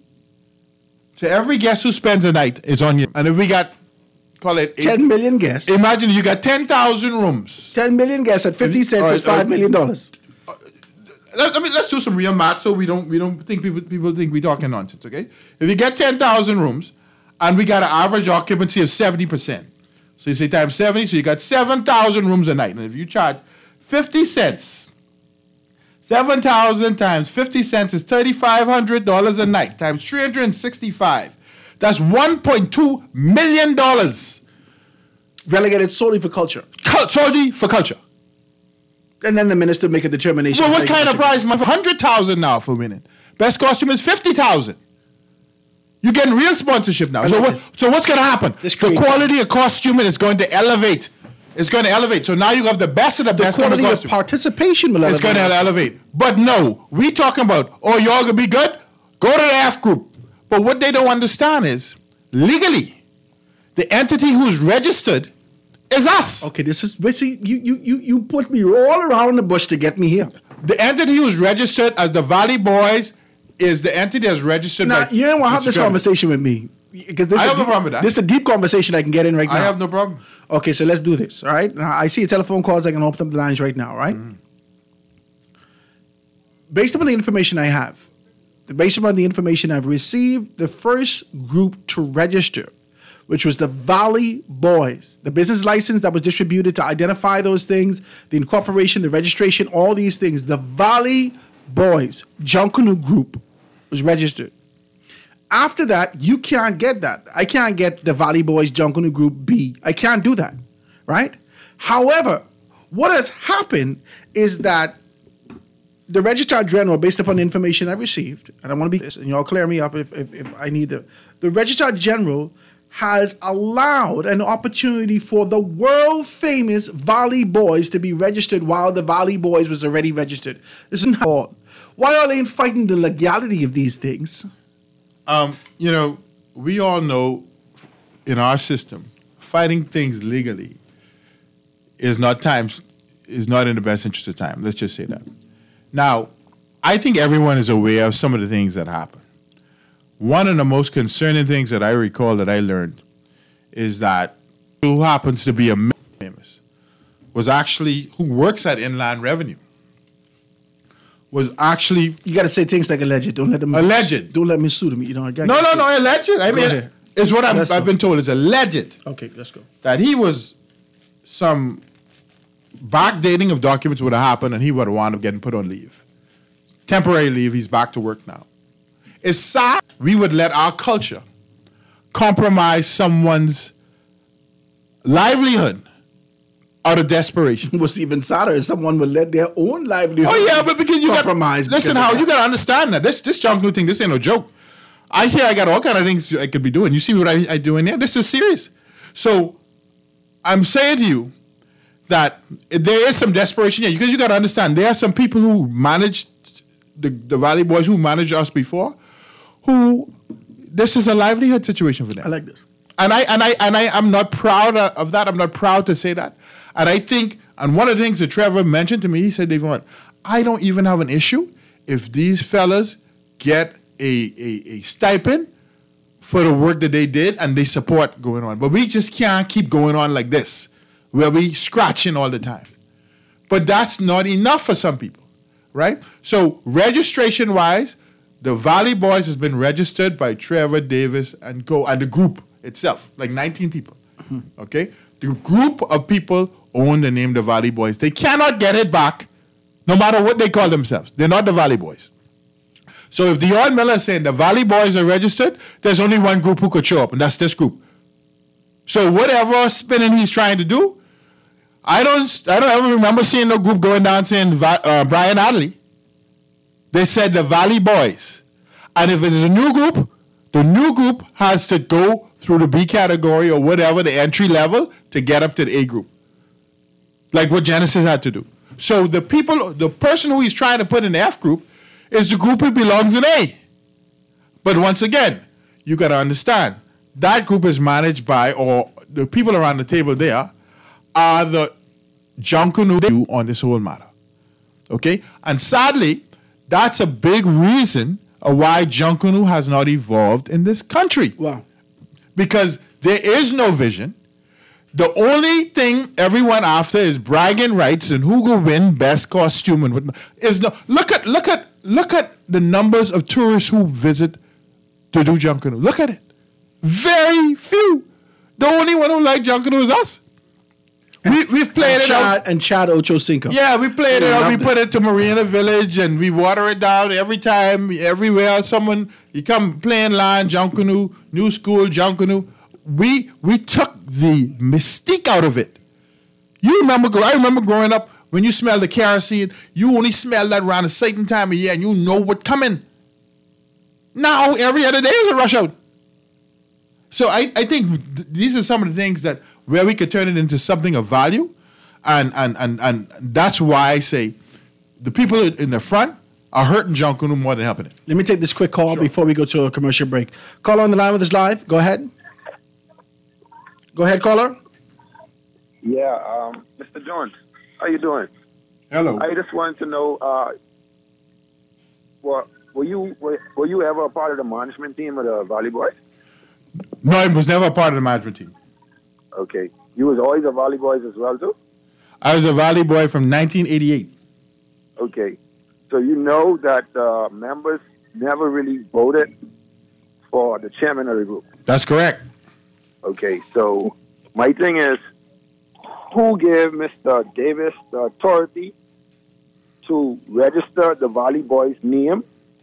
to every guest who spends a night is on you. And if we got, call it eight, ten million guests. imagine you got ten thousand rooms. ten million guests at fifty cents All is right, uh, five million dollars. Let, I mean, let's do some real math so we don't we don't think people people think we talking nonsense. Okay, if you get ten thousand rooms, and we got an average occupancy of seventy percent, so you say times seventy, so you got seven thousand rooms a night, and if you charge fifty cents, seven thousand times fifty cents is thirty five hundred dollars a night times three hundred and sixty five. That's one point two million dollars Relegated solely for culture. solely for culture. And then the minister make a determination. Well, what like, kind of prize? one hundred thousand now for winning. Best costume is fifty thousand. You're getting real sponsorship now. I So like what? this. So what's going to happen? This The creates- quality of costuming is going to elevate. It's going to elevate. So now you have the best of the, The best kind of quality of costume. participation will It's going to elevate. elevate. But no, we talking about, oh, y'all gonna be good? Go to the F group. But what they don't understand is, legally, the entity who's registered is us. Okay, this is basically you you you you put me all around the bush to get me here. The entity who's registered as the Valley Boys is the entity that's registered Now by you don't want to have Mister this Chairman. conversation with me because this I is have no deep- problem with that. This is a deep conversation I can get in right now. I have no problem. Okay, so let's do this. All right. Now, I see telephone calls. I can open up the lines right now. Right. Mm-hmm. Based upon the information I have, based upon the information I've received, the first group to register, which was the Valley Boys, the business license that was distributed to identify those things, the incorporation, the registration, all these things. The Valley Boys Junkanoo Group was registered. After that, you can't get that. I can't get the Valley Boys Junkanoo Group B. I can't do that, right? However, what has happened is that the Registrar General, based upon the information I received, and I want to be this, and y'all clear me up if, if, if I need to, the Registrar General has allowed an opportunity for the world famous Valley Boys to be registered while the Valley Boys was already registered. This isn't all. Why are they fighting the legality of these things? Um, you know, we all know in our system, fighting things legally is not times is not in the best interest of time. Let's just say that. Now, I think everyone is aware of some of the things that happen. One of the most concerning things that I recall that I learned is that who happens to be a famous was actually who works at Inland Revenue was actually You got to say things like alleged. Don't let them Alleged. Don't let me sue them. You know. I gotta no get no sued. no alleged. I Go mean, ahead. it's what I'm, Let's I've go. been told is alleged. Okay, let's go. That he was some backdating of documents would have happened and he would have wound up getting put on leave. Temporary leave, he's back to work now. It's sad we would let our culture compromise someone's livelihood out of desperation. What's even sadder is someone will let their own livelihood. Oh yeah, but because you compromise. got listen, because how of you that. got to understand that this this junk new thing. This ain't no joke. I hear I got all kind of things I could be doing. You see what I, I do in there? This is serious. So I'm saying to you that there is some desperation here because you got to understand there are some people who managed the the Valley Boys who managed us before, who this is a livelihood situation for them. I like this. And I and I and I am not proud of that. I'm not proud to say that. And I think, and one of the things that Trevor mentioned to me, he said, Davon, I don't even have an issue if these fellas get a, a, a stipend for the work that they did and they support going on. But we just can't keep going on like this, where we scratching all the time. But that's not enough for some people, right? So registration-wise, the Valley Boys has been registered by Trevor Davis and co and the group itself, like nineteen people. Mm-hmm. Okay, the group of people own the name the Valley Boys. They cannot get it back, no matter what they call themselves. They're not the Valley Boys. So if Dion Miller is saying the Valley Boys are registered, there's only one group who could show up, and that's this group. So whatever spinning he's trying to do, I don't, I don't ever remember seeing no group going down saying uh, Brian Adderley. They said the Valley Boys. And if it's a new group, the new group has to go through the B category or whatever, the entry level, to get up to the A group. Like what Genesis had to do. So the people, the person who he's trying to put in the F group is the group who belongs in A. But once again, you got to understand, that group is managed by, or the people around the table there, are the Junkanoo on this whole matter. Okay? And sadly, that's a big reason of why Junkanoo has not evolved in this country. Wow. Because there is no vision. The only thing everyone after is bragging rights and who will win best costume and what is no. Look at look at look at the numbers of tourists who visit to do Junkanoo. Look at it. Very few. The only one who like Junkanoo is us. We, we've played and it Chad, out. And Chad Ochocinco. Yeah, we played yeah, it out. We put it to Marina Village and we water it down every time, everywhere. Someone, you come playing line, Junkanoo, new school, Junkanoo. We we took the mystique out of it. You remember, I remember growing up, when you smell the kerosene, you only smell that around a certain time of year and you know what's coming. Now, every other day is a rush out. So I, I think th- these are some of the things that where we could turn it into something of value. And and and, and that's why I say the people in the front are hurting Junkanoo more than helping it. Let me take this quick call sure. before we go to a commercial break. Caller on the line with us live. Go ahead. Go ahead, caller. Yeah, um, Mister Jones, how you doing? Hello. I just wanted to know, uh, well, were you were, were you ever a part of the management team of the Valley Boys? No, I was never a part of the management team. Okay. You was always a Valley Boys as well, too? I was a Valley Boy from nineteen eighty-eight. Okay. So you know that uh, members never really voted for the chairman of the group? That's correct. Okay, so my thing is, who gave Mister Davis the authority to register the Valley Boys' name?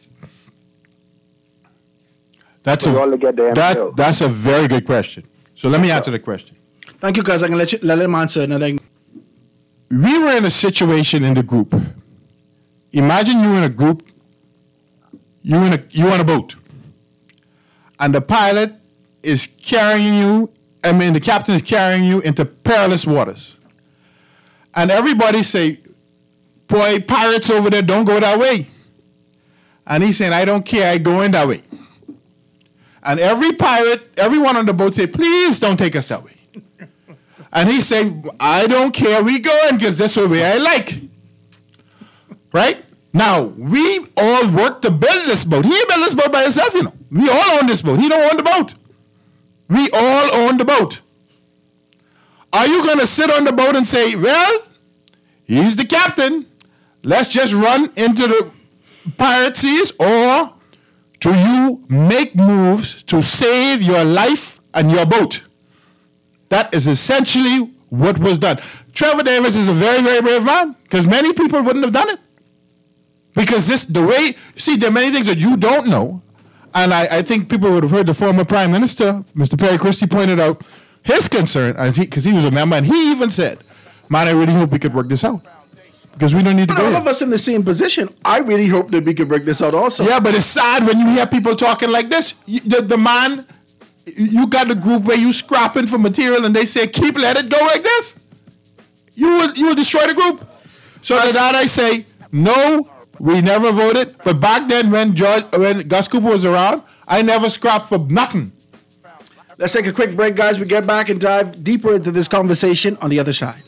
That's a, to get the that, that's a very good question. So let me answer the question. Thank you, guys. I'm going to let, you, let him answer. And then... We were in a situation in the group. Imagine you in a group, you in a you on a boat, and the pilot is carrying you, I mean the captain is carrying you into perilous waters. And everybody say, boy, pirates over there, don't go that way. And he's saying, I don't care, I go in that way. And every pirate, everyone on the boat say, please don't take us that way. And he say, I don't care, we going because that's the way I like. Right? Now, we all work to build this boat. He built this boat by himself, you know. We all own this boat. He don't own the boat. We all own the boat. Are you going to sit on the boat and say, well, he's the captain. Let's just run into the pirate seas? Or do you make moves to save your life and your boat? That is essentially what was done. Trevor Davis is a very, very brave man because many people wouldn't have done it. Because this, the way, see, there are many things that you don't know. And I, I think people would have heard the former Prime Minister, Mister Perry Christie, pointed out his concern, because he, he was a member, and he even said, man, I really hope we could work this out. Because we don't need to go. All here. of us in the same position. I really hope that we can work this out also. Yeah, but it's sad when you hear people talking like this. You, the, the man, you got the group where you scrapping for material, and they say, keep, let it go like this. You will, you will destroy the group. So to that I say, no, we never voted, but back then when George, when Gus Cooper was around, I never scrapped for nothing. Let's take a quick break, guys. We get back and dive deeper into this conversation on the other side.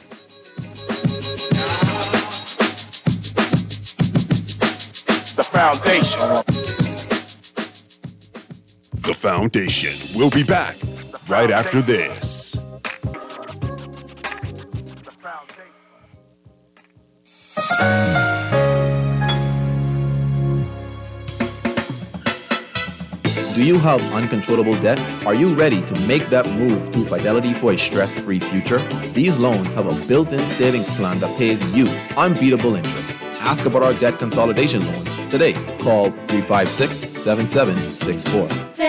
The Foundation. The Foundation. We'll be back right after this. Do you have uncontrollable debt? Are you ready to make that move to Fidelity for a stress-free future? These loans have a built-in savings plan that pays you unbeatable interest. Ask about our debt consolidation loans today. Call three five six, seven seven six four.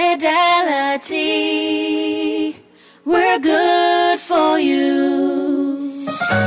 Fidelity, we're good for you.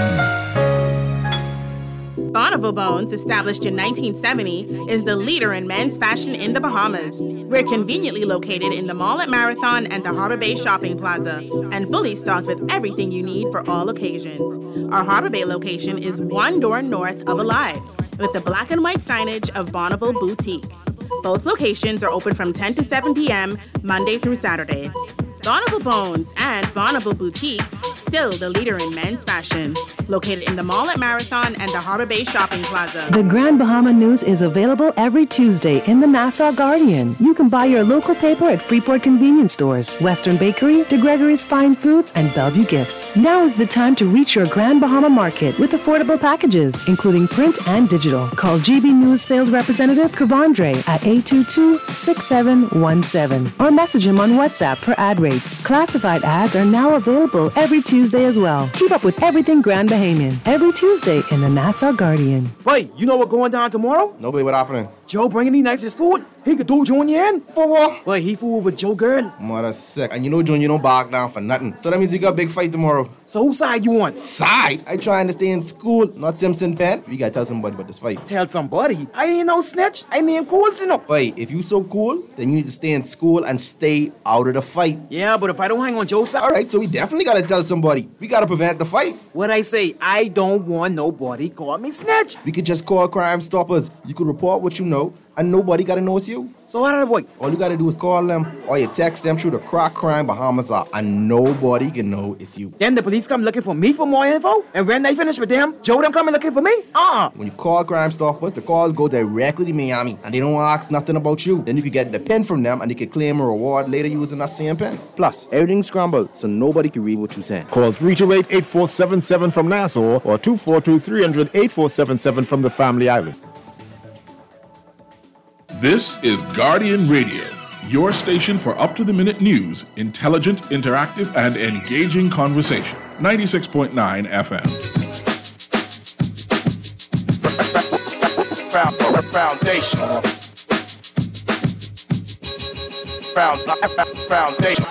Bonneville Bones, established in nineteen seventy, is the leader in men's fashion in the Bahamas. We're conveniently located in the mall at Marathon and the Harbor Bay Shopping Plaza, and fully stocked with everything you need for all occasions. Our Harbor Bay location is one door north of Alive, with the black and white signage of Bonneville Boutique. Both locations are open from ten to seven p.m. Monday through Saturday. Bonneville Bones and Bonneville Boutique, still the leader in men's fashion. Located in the mall at Marathon and the Harbor Bay Shopping Plaza. The Grand Bahama News is available every Tuesday in the Nassau Guardian. You can buy your local paper at Freeport Convenience Stores, Western Bakery, DeGregory's Fine Foods, and Bellevue Gifts. Now is the time to reach your Grand Bahama Market with affordable packages, including print and digital. Call G B News Sales Representative Kavandre at eight two two, six seven one seven or message him on WhatsApp for ad rates. Classified ads are now available every Tuesday as well. Keep up with everything Grand Bahamian every Tuesday in the Nassau Guardian. Wait, you know what going down tomorrow? No, babe, what happening? Joe bringing these knives to school? He could do Junior in. For what? Wait, he fooled with Joe girl. Mother sick. And you know Junior don't back down for nothing. So that means you got a big fight tomorrow. So whose side you on? Side? I trying to stay in school, not Simpson Penn. We gotta tell somebody about this fight. Tell somebody? I ain't no snitch. I mean cool, you know. Wait, if you so cool, then you need to stay in school and stay out of the fight. Yeah, but if I don't hang on Joe's side... Alright, so we definitely gotta tell somebody. We gotta prevent the fight. What I say? I don't want nobody call me snitch. We could just call Crime Stoppers. You could report what you know, and nobody gotta know it's you. So how did I avoid? All you gotta do is call them, or you text them through the Crack Crime Bahamas app, and nobody can know it's you. Then the police come looking for me for more info, and when they finish with them, Joe them coming looking for me? Uh-uh. When you call Crime Stoppers, the calls go directly to Miami, and they don't ask nothing about you. Then you can get the pen from them, and they can claim a reward later using that same pen. Plus, everything's scrambled, so nobody can read what you say. Call three two eight, eight four seven seven from Nassau, or two four two, three hundred, eight four seven seven from the Family Island. This is Guardian Radio, your station for up-to-the-minute news, intelligent, interactive, and engaging conversation. ninety-six point nine F M. Foundation. Foundation.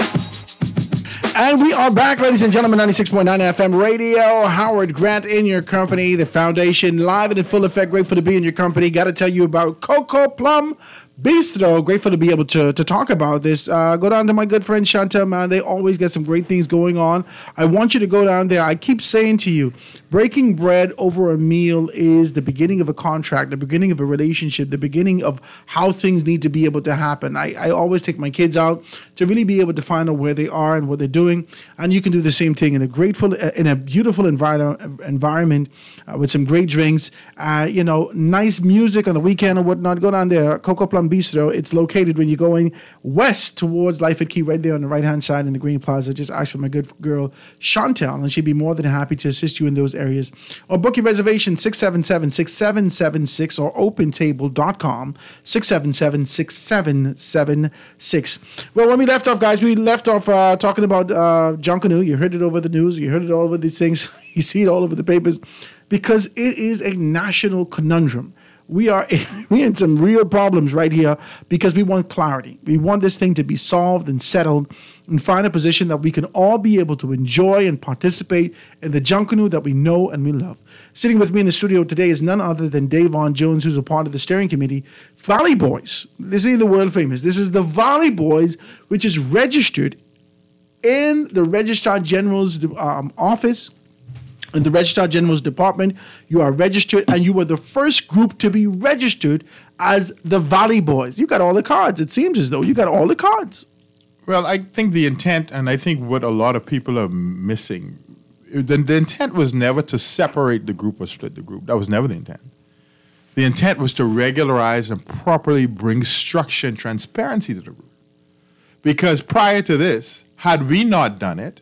And we are back, ladies and gentlemen, ninety-six point nine F M radio. Howard Grant in your company, the foundation, live and in full effect. Grateful to be in your company. Got to tell you about Coco Plum Bistro. Grateful to be able to, to talk about this. Uh, go down to my good friend Chantel, man. They always get some great things going on. I want you to go down there. I keep saying to you, breaking bread over a meal is the beginning of a contract, the beginning of a relationship, the beginning of how things need to be able to happen. I, I always take my kids out to really be able to find out where they are and what they're doing. And you can do the same thing in a grateful, in a beautiful envir- environment uh, with some great drinks, uh, you know, nice music on the weekend or whatnot. Go down there, Coco Plum Bistro. It's located when you're going west towards Life at Key, right there on the right-hand side in the Green Plaza. Just ask for my good girl, Chantel, and she'd be more than happy to assist you in those areas. Or book your reservation, six seven seven, six seven seven six or open table dot com, six seven seven, six seven seven six. Well, when we left off, guys, we left off uh, talking about uh, Junkanoo. You heard it over the news. You heard it all over these things. You see it all over the papers because it is a national conundrum. We are we in some real problems right here because we want clarity. We want this thing to be solved and settled and find a position that we can all be able to enjoy and participate in the Junkanoo that we know and we love. Sitting with me in the studio today is none other than Davon Jones, who's a part of the steering committee. Valley Boys. This ain't the world famous. This is the Valley Boys, which is registered in the Registrar General's um, office. In the Registrar General's department, you are registered, and you were the first group to be registered as the Valley Boys. You got all the cards. It seems as though you got all the cards. Well, I think the intent, and I think what a lot of people are missing, the, the intent was never to separate the group or split the group. That was never the intent. The intent was to regularize and properly bring structure and transparency to the group. Because prior to this, had we not done it,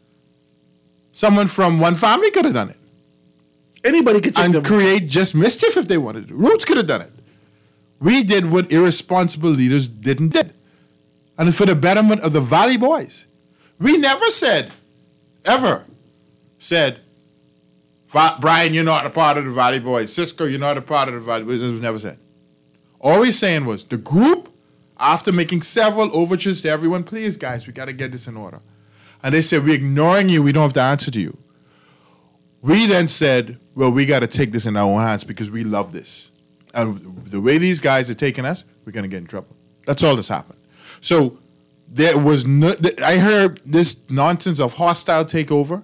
someone from one family could have done it. Anybody could take and them. create just mischief if they wanted to. Roots could have done it. We did what irresponsible leaders didn't did. And for the betterment of the Valley Boys. We never said, ever said, Brian, you're not a part of the Valley Boys. Cisco, you're not a part of the Valley Boys. This was never said. All we're saying was the group, after making several overtures to everyone, please, guys, we got to get this in order. And they said, we're ignoring you. We don't have to answer to you. We then said, well, we got to take this in our own hands because we love this. And the way these guys are taking us, we're going to get in trouble. That's all that's happened. So there was no, I heard this nonsense of hostile takeover.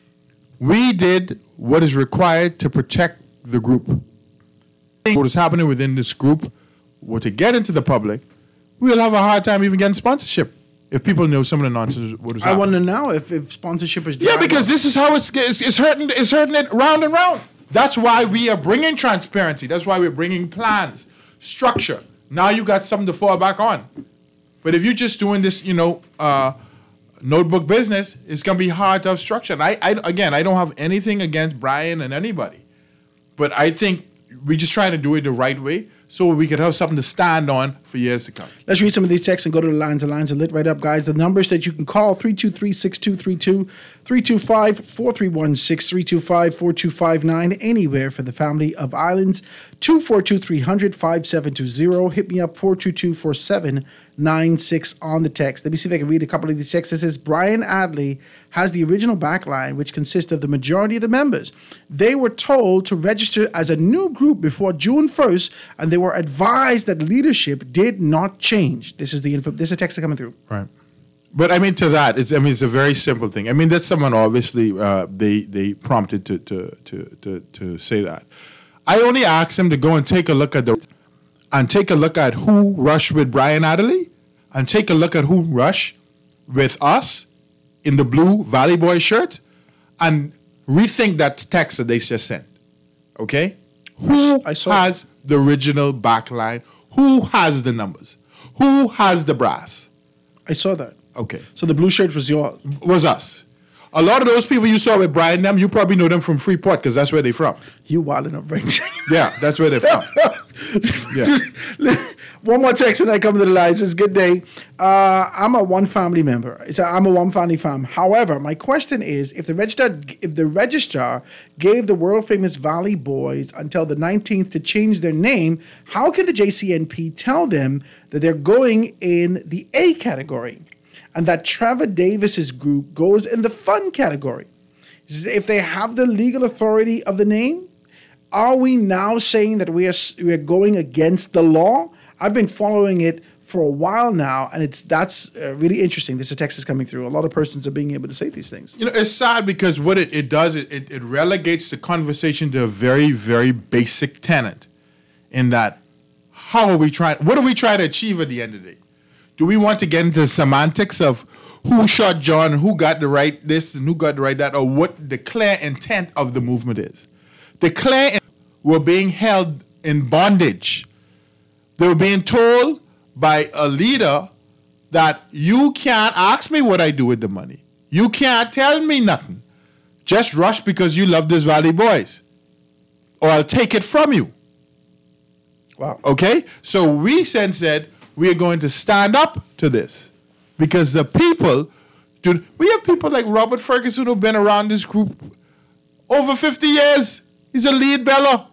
We did what is required to protect the group. What is happening within this group, or to get into the public, we'll have a hard time even getting sponsorship if people know some of the nonsense. What is I happening. want to know if, if sponsorship is Yeah, because this is how it's, it's it's hurting it's hurting it round and round. That's why we are bringing transparency. That's why we're bringing plans, structure. Now you got something to fall back on. But if you're just doing this, you know, uh, notebook business, it's gonna be hard to have structure. And I, I again, I don't have anything against Brian and anybody, but I think we just trying to do it the right way so we could have something to stand on for years to come. Let's read some of these texts and go to the lines. The lines are lit right up, guys. The numbers that you can call, three two three, six two three two, three two five, four three one six, three two five, four two five nine, anywhere for the family of islands, two four two, three hundred, five seven two zero. Hit me up, four two two, four seven nine six on the text. Let me see if I can read a couple of these texts. It says, Brian Adley has the original backline, which consists of the majority of the members. They were told to register as a new group before June first, and they were advised that leadership did not change. This is the info. This is a text coming through. Right. But I mean, to that, it's, I mean, it's a very simple thing. I mean, that's someone obviously uh, they they prompted to to to to to say that. I only asked him to go and take a look at the and take a look at who rushed with Brian Adderley, and take a look at who rushed with us in the blue Valley Boy shirt, and rethink that text that they just sent. Okay, who has the original backline? Who has the numbers? Who has the brass? I saw that. Okay. So the blue shirt was your was us. A lot of those people you saw with Brian them, you probably know them from Freeport because that's where they're from. You wilding up, right? Yeah, that's where they're from. Yeah. One more text and I come to the line. It says, good day. Uh, I'm a one family member. It's a, I'm a one family fam. However, my question is, if the registrar, if the registrar gave the world famous Valley Boys until the nineteenth to change their name, how can the J C N P tell them that they're going in the A category and that Trevor Davis's group goes in the fun category? If they have the legal authority of the name, are we now saying that we are we are going against the law? I've been following it for a while now, and it's that's uh, really interesting. This text is coming through. A lot of persons are being able to say these things. You know, it's sad because what it, it does, it, it, it relegates the conversation to a very, very basic tenet in that how are we trying, what are we trying to achieve at the end of the day? Do we want to get into the semantics of who shot John, who got the right this, and who got the right that, or what the clear intent of the movement is? The clear intent were being held in bondage. They were being told by a leader that you can't ask me what I do with the money. You can't tell me nothing. Just rush because you love this Valley Boys, or I'll take it from you. Wow. Okay? So we then said we are going to stand up to this because the people, dude, we have people like Robert Ferguson who've been around this group over fifty years. He's a lead beller.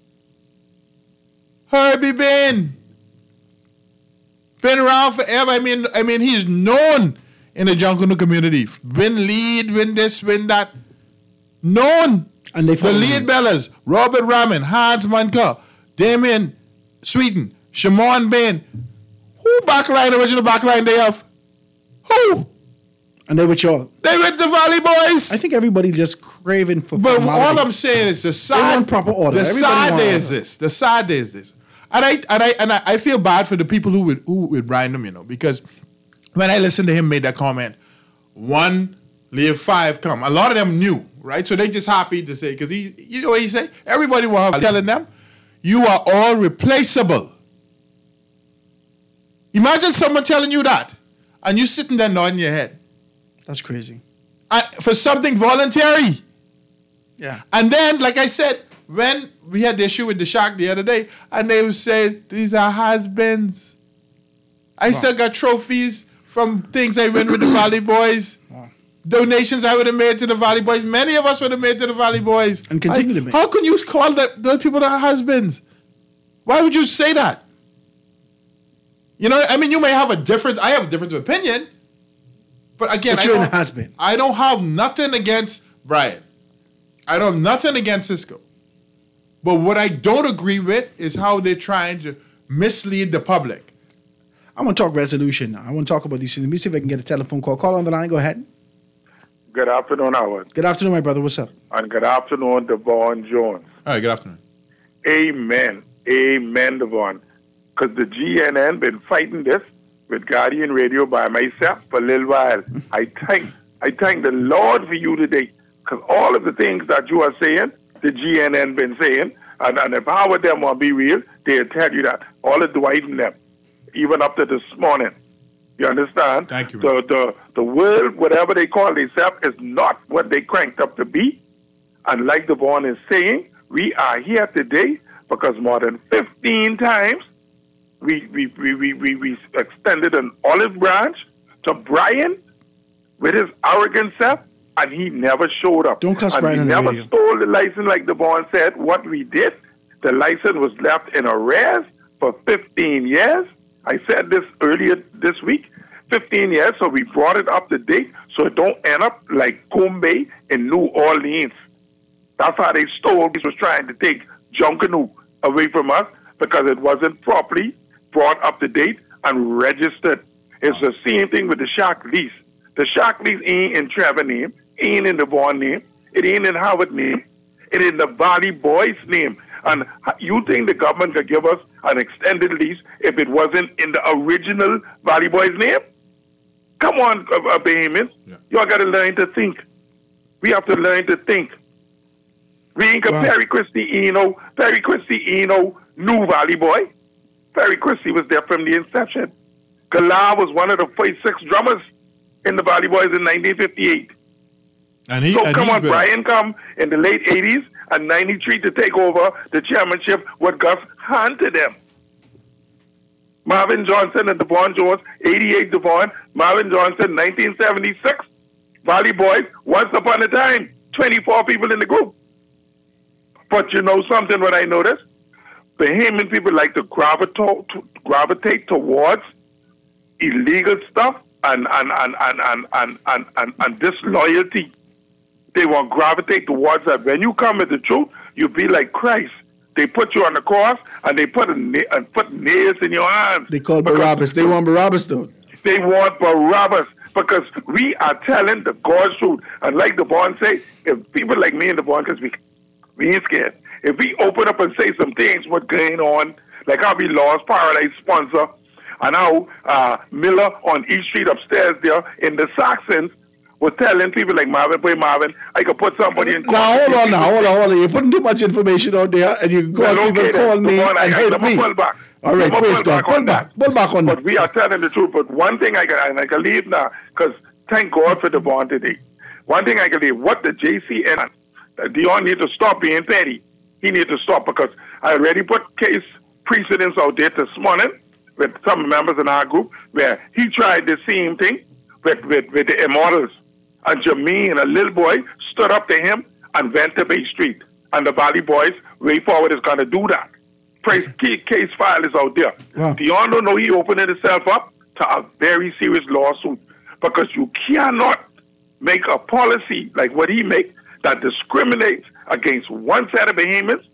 Herbie Bain. Been around forever. I mean, I mean, he's known in the Junkanoo community. Win lead, win this, win that. Known. And they the lead bellers, Robert Raman, Hans Manka, Damien Sweeten, Shimon Bain. Who backline, original backline they have? Who? And they with y'all. They with the Valley Boys. I think everybody just craving for But formality. all I'm saying is the They side want proper order. The Everybody side want day order. is this. The side day is this. And I and I and I, I feel bad for the people who would who would Brian them, you know, because when I listened to him make that comment, one leave five come. A lot of them knew, right? So they just happy to say, because he, you know what he say? Everybody was telling them, you are all replaceable. Imagine someone telling you that, and you sitting there nodding your head. That's crazy. Uh, for something voluntary. Yeah. And then, like I said, when we had the issue with the Shack the other day, and they were saying these are husbands. I wow. still got trophies from things I win with the Valley Boys. Wow. Donations I would have made to the Valley Boys. Many of us would have made to the Valley Boys. And continue I, to make. How can you call the, those people their husbands? Why would you say that? You know, I mean, you may have a different, I have a different opinion. But again, but I, you're don't, a husband. I don't have nothing against Brian. I don't have nothing against Cisco. But what I don't agree with is how they're trying to mislead the public. I want to talk resolution. I want to talk about these things. Let me see if I can get a telephone call. Call on the line. Go ahead. Good afternoon, Howard. Good afternoon, my brother. What's up? And good afternoon, Devon Jones. All right, good afternoon. Amen. Amen, Devon. Because the G N N been fighting this with Guardian Radio by myself for a little while. I thank I thank the Lord for you today. Because all of the things that you are saying, the G N N been saying, and, and if Howard them want to be real, they'll tell you that. All of Dwight and them, even up to this morning. You understand? Thank you. The, the, the world, whatever they call themselves, is not what they cranked up to be. And like Devon is saying, we are here today because more than fifteen times we, we, we, we, we, we extended an olive branch to Brian with his arrogant self, and he never showed up. Don't cuss and Brian we on the never radio. stole the license like Devon said. What we did, the license was left in arrears for fifteen years. I said this earlier this week, fifteen years, so we brought it up to date so it don't end up like Combe in New Orleans. That's how they stole. He was trying to take Junkanoo away from us because it wasn't properly brought up to date and registered. It's the same thing with the Shack lease. The Shack lease ain't in Trevor name, ain't in the Vaughn name, it ain't in Howard name, it in the Valley Boys name. And you think the government could give us an extended lease if it wasn't in the original Valley Boys name? Come on, uh, uh, Bahamians. Yeah. Y'all got to learn to think. We have to learn to think. We ain't got wow. Perry Christie Eno. Perry Christie Eno, new Valley Boy. Perry Christie was there from the inception. Galah was one of the first six drummers in the Valley Boys in nineteen fifty-eight. And he, so and come on, been... Brian come in the late eighties and ninety-three to take over the chairmanship with Gus hand to them. Marvin Johnson and Devon Jones, eighty-eight Devon, Marvin Johnson, nineteen seventy-six. Valley Boys, once upon a time, twenty-four people in the group. But you know something, what I noticed? Bahamian people like to gravitate, to gravitate towards illegal stuff and and and and and and, and, and, and disloyalty. They will gravitate towards that. When you come with the truth, you be like Christ. They put you on the cross and they put a na- and put nails in your hands. They call Barabbas. They want Barabbas though. They want Barabbas because we are telling the God's truth. And like the Bond say, if people like me and the Bond can speak, we ain't scared. If we open up and say some things what's going on, like how we lost Paradise sponsor, and how uh, Miller on East Street upstairs there in the Saxons was telling people like Marvin, boy Marvin, I could put somebody in. Now hold on, now hold on, hold on. You're putting too much information out there, and you go well, people okay, call me on, and I, hurt I, me. Pull back. All right, praise pull God. Back Pull back, pull back on but that. We are telling the truth. But one thing I can, and I can leave now, because thank God for the bond today. One thing I can leave, what the J C N, uh, Dion need to stop being petty. He need to stop because I already put case precedents out there this morning with some members in our group where he tried the same thing with, with, with the Immortals. And Jermaine, a little boy, stood up to him and went to Bay Street. And the Valley Boys, way forward, is going to do that. Praise, case file is out there. Wow. Dion don't know he opened himself up to a very serious lawsuit because you cannot make a policy like what he make that discriminates against one set of Bahamians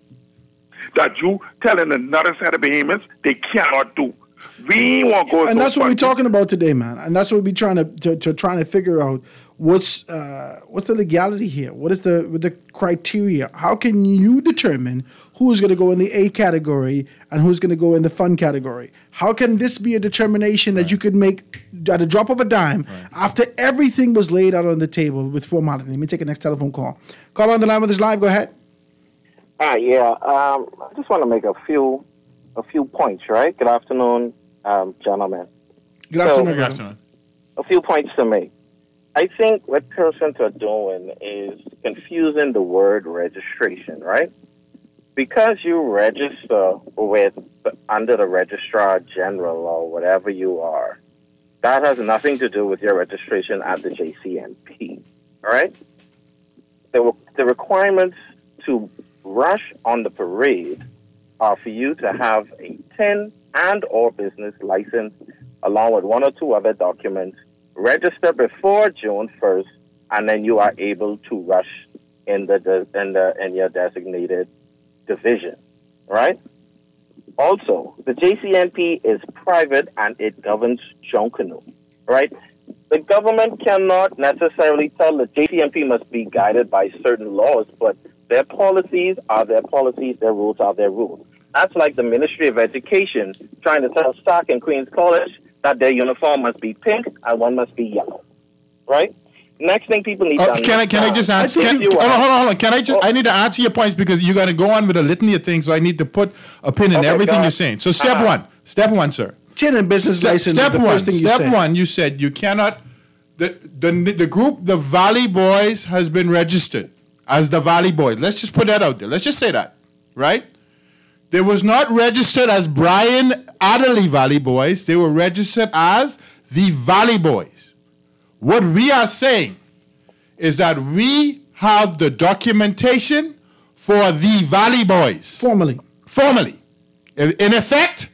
that you telling another set of Bahamians they cannot do. We want to go. And that's what we're talking about today, man. And that's what we're trying to, to, to trying to figure out what's uh, what's the legality here. What is the the criteria? How can you determine who's going to go in the A category and who's going to go in the fun category? How can this be a determination right. that you could make at a drop of a dime right. after everything was laid out on the table with formality? Let me take a next telephone call. Call on the line with us live. Go ahead. Ah, uh, yeah. Um, I just want to make a few a few points. Right. Good afternoon, um, gentlemen. Good afternoon. So, Good afternoon. A few points to make. I think what persons are doing is confusing the word registration, right? because you register with under the Registrar General or whatever you are, that has nothing to do with your registration at the J C N P. All right? The, the requirements to rush on the parade are for you to have a T I N and or business license along with one or two other documents, register before June first, and then you are able to rush in the, the in the in your designated division, right? Also, the J C N P is private and it governs Junkanoo, right? The government cannot necessarily tell the J C N P must be guided by certain laws, but their policies are their policies, their rules are their rules. That's like the Ministry of Education trying to tell Stark and Queens College that their uniform must be pink and one must be yellow, right? Next thing people need Uh, to understand. can I can I just answer? Can, hold on, hold on, hold on. Can I just? I need to answer your points because you're going to go on with a litany of things. So I need to put a pin in Okay, everything go you're ahead. saying. So step Uh-huh. one, step one, sir. T I N and business Step, license. step is the one. first thing you Step said. one. You said you cannot. The, the the group, the Valley Boys, has been registered as the Valley Boys. Let's just put that out there. Let's just say that, right? They was not registered as Brian Adderley Valley Boys. They were registered as the Valley Boys. What we are saying is that we have the documentation for the Valley Boys. Formally. Formally. In in effect,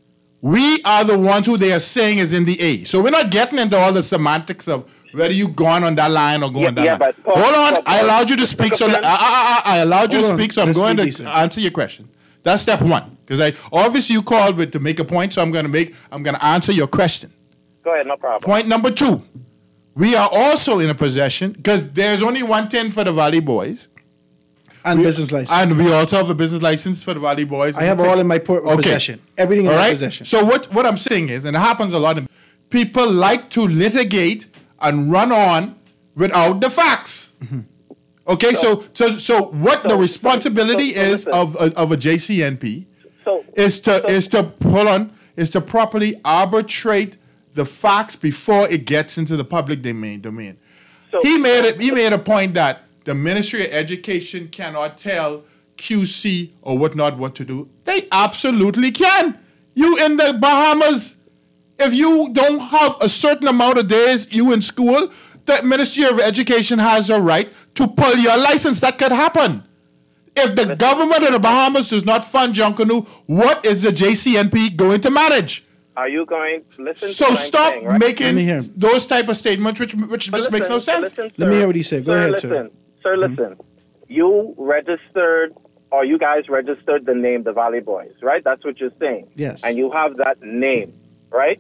we are the ones who they are saying is in the A. So we're not getting into all the semantics of whether you gone on that line or going Yeah, that yeah, line. but Paul- Hold on, Paul- I allowed you to speak, so I, I, I, I allowed you Hold to on, speak, so I'm let's going be to decent. answer your question. That's step one, because I obviously you called with to make a point, so I'm going to make I'm going to answer your question. Go ahead, no problem. Point number two, we are also in a possession because there's only one ten for the Valley Boys. And We- business license. And we also have a business license for the Valley Boys. I have all in my por- Okay. possession. Everything in All my right? possession. So what, what I'm saying is, and it happens a lot, of people like to litigate and run on without the facts. Okay, so so so what the responsibility so- so is listen. of a, of a J C N P So, is to is to hold on is to properly arbitrate the facts before it gets into the public domain. Domain. he made it. He made a point that the Ministry of Education cannot tell Q C or whatnot what to do. They absolutely can. You in the Bahamas, if you don't have a certain amount of days you in school, the Ministry of Education has a right to pull your license. That could happen. If the government of the Bahamas does not fund Junkanoo, what is the J C N P going to manage? Are you going to listen to So what I'm stop saying, right? making those type of statements, which which But just makes no listen, sense. listen, Let me sir. hear what he said. Go sir, ahead, listen. sir. Sir, listen. You registered, or you guys registered the name the Valley Boys, right? That's what you're saying. Yes. And you have that name, right?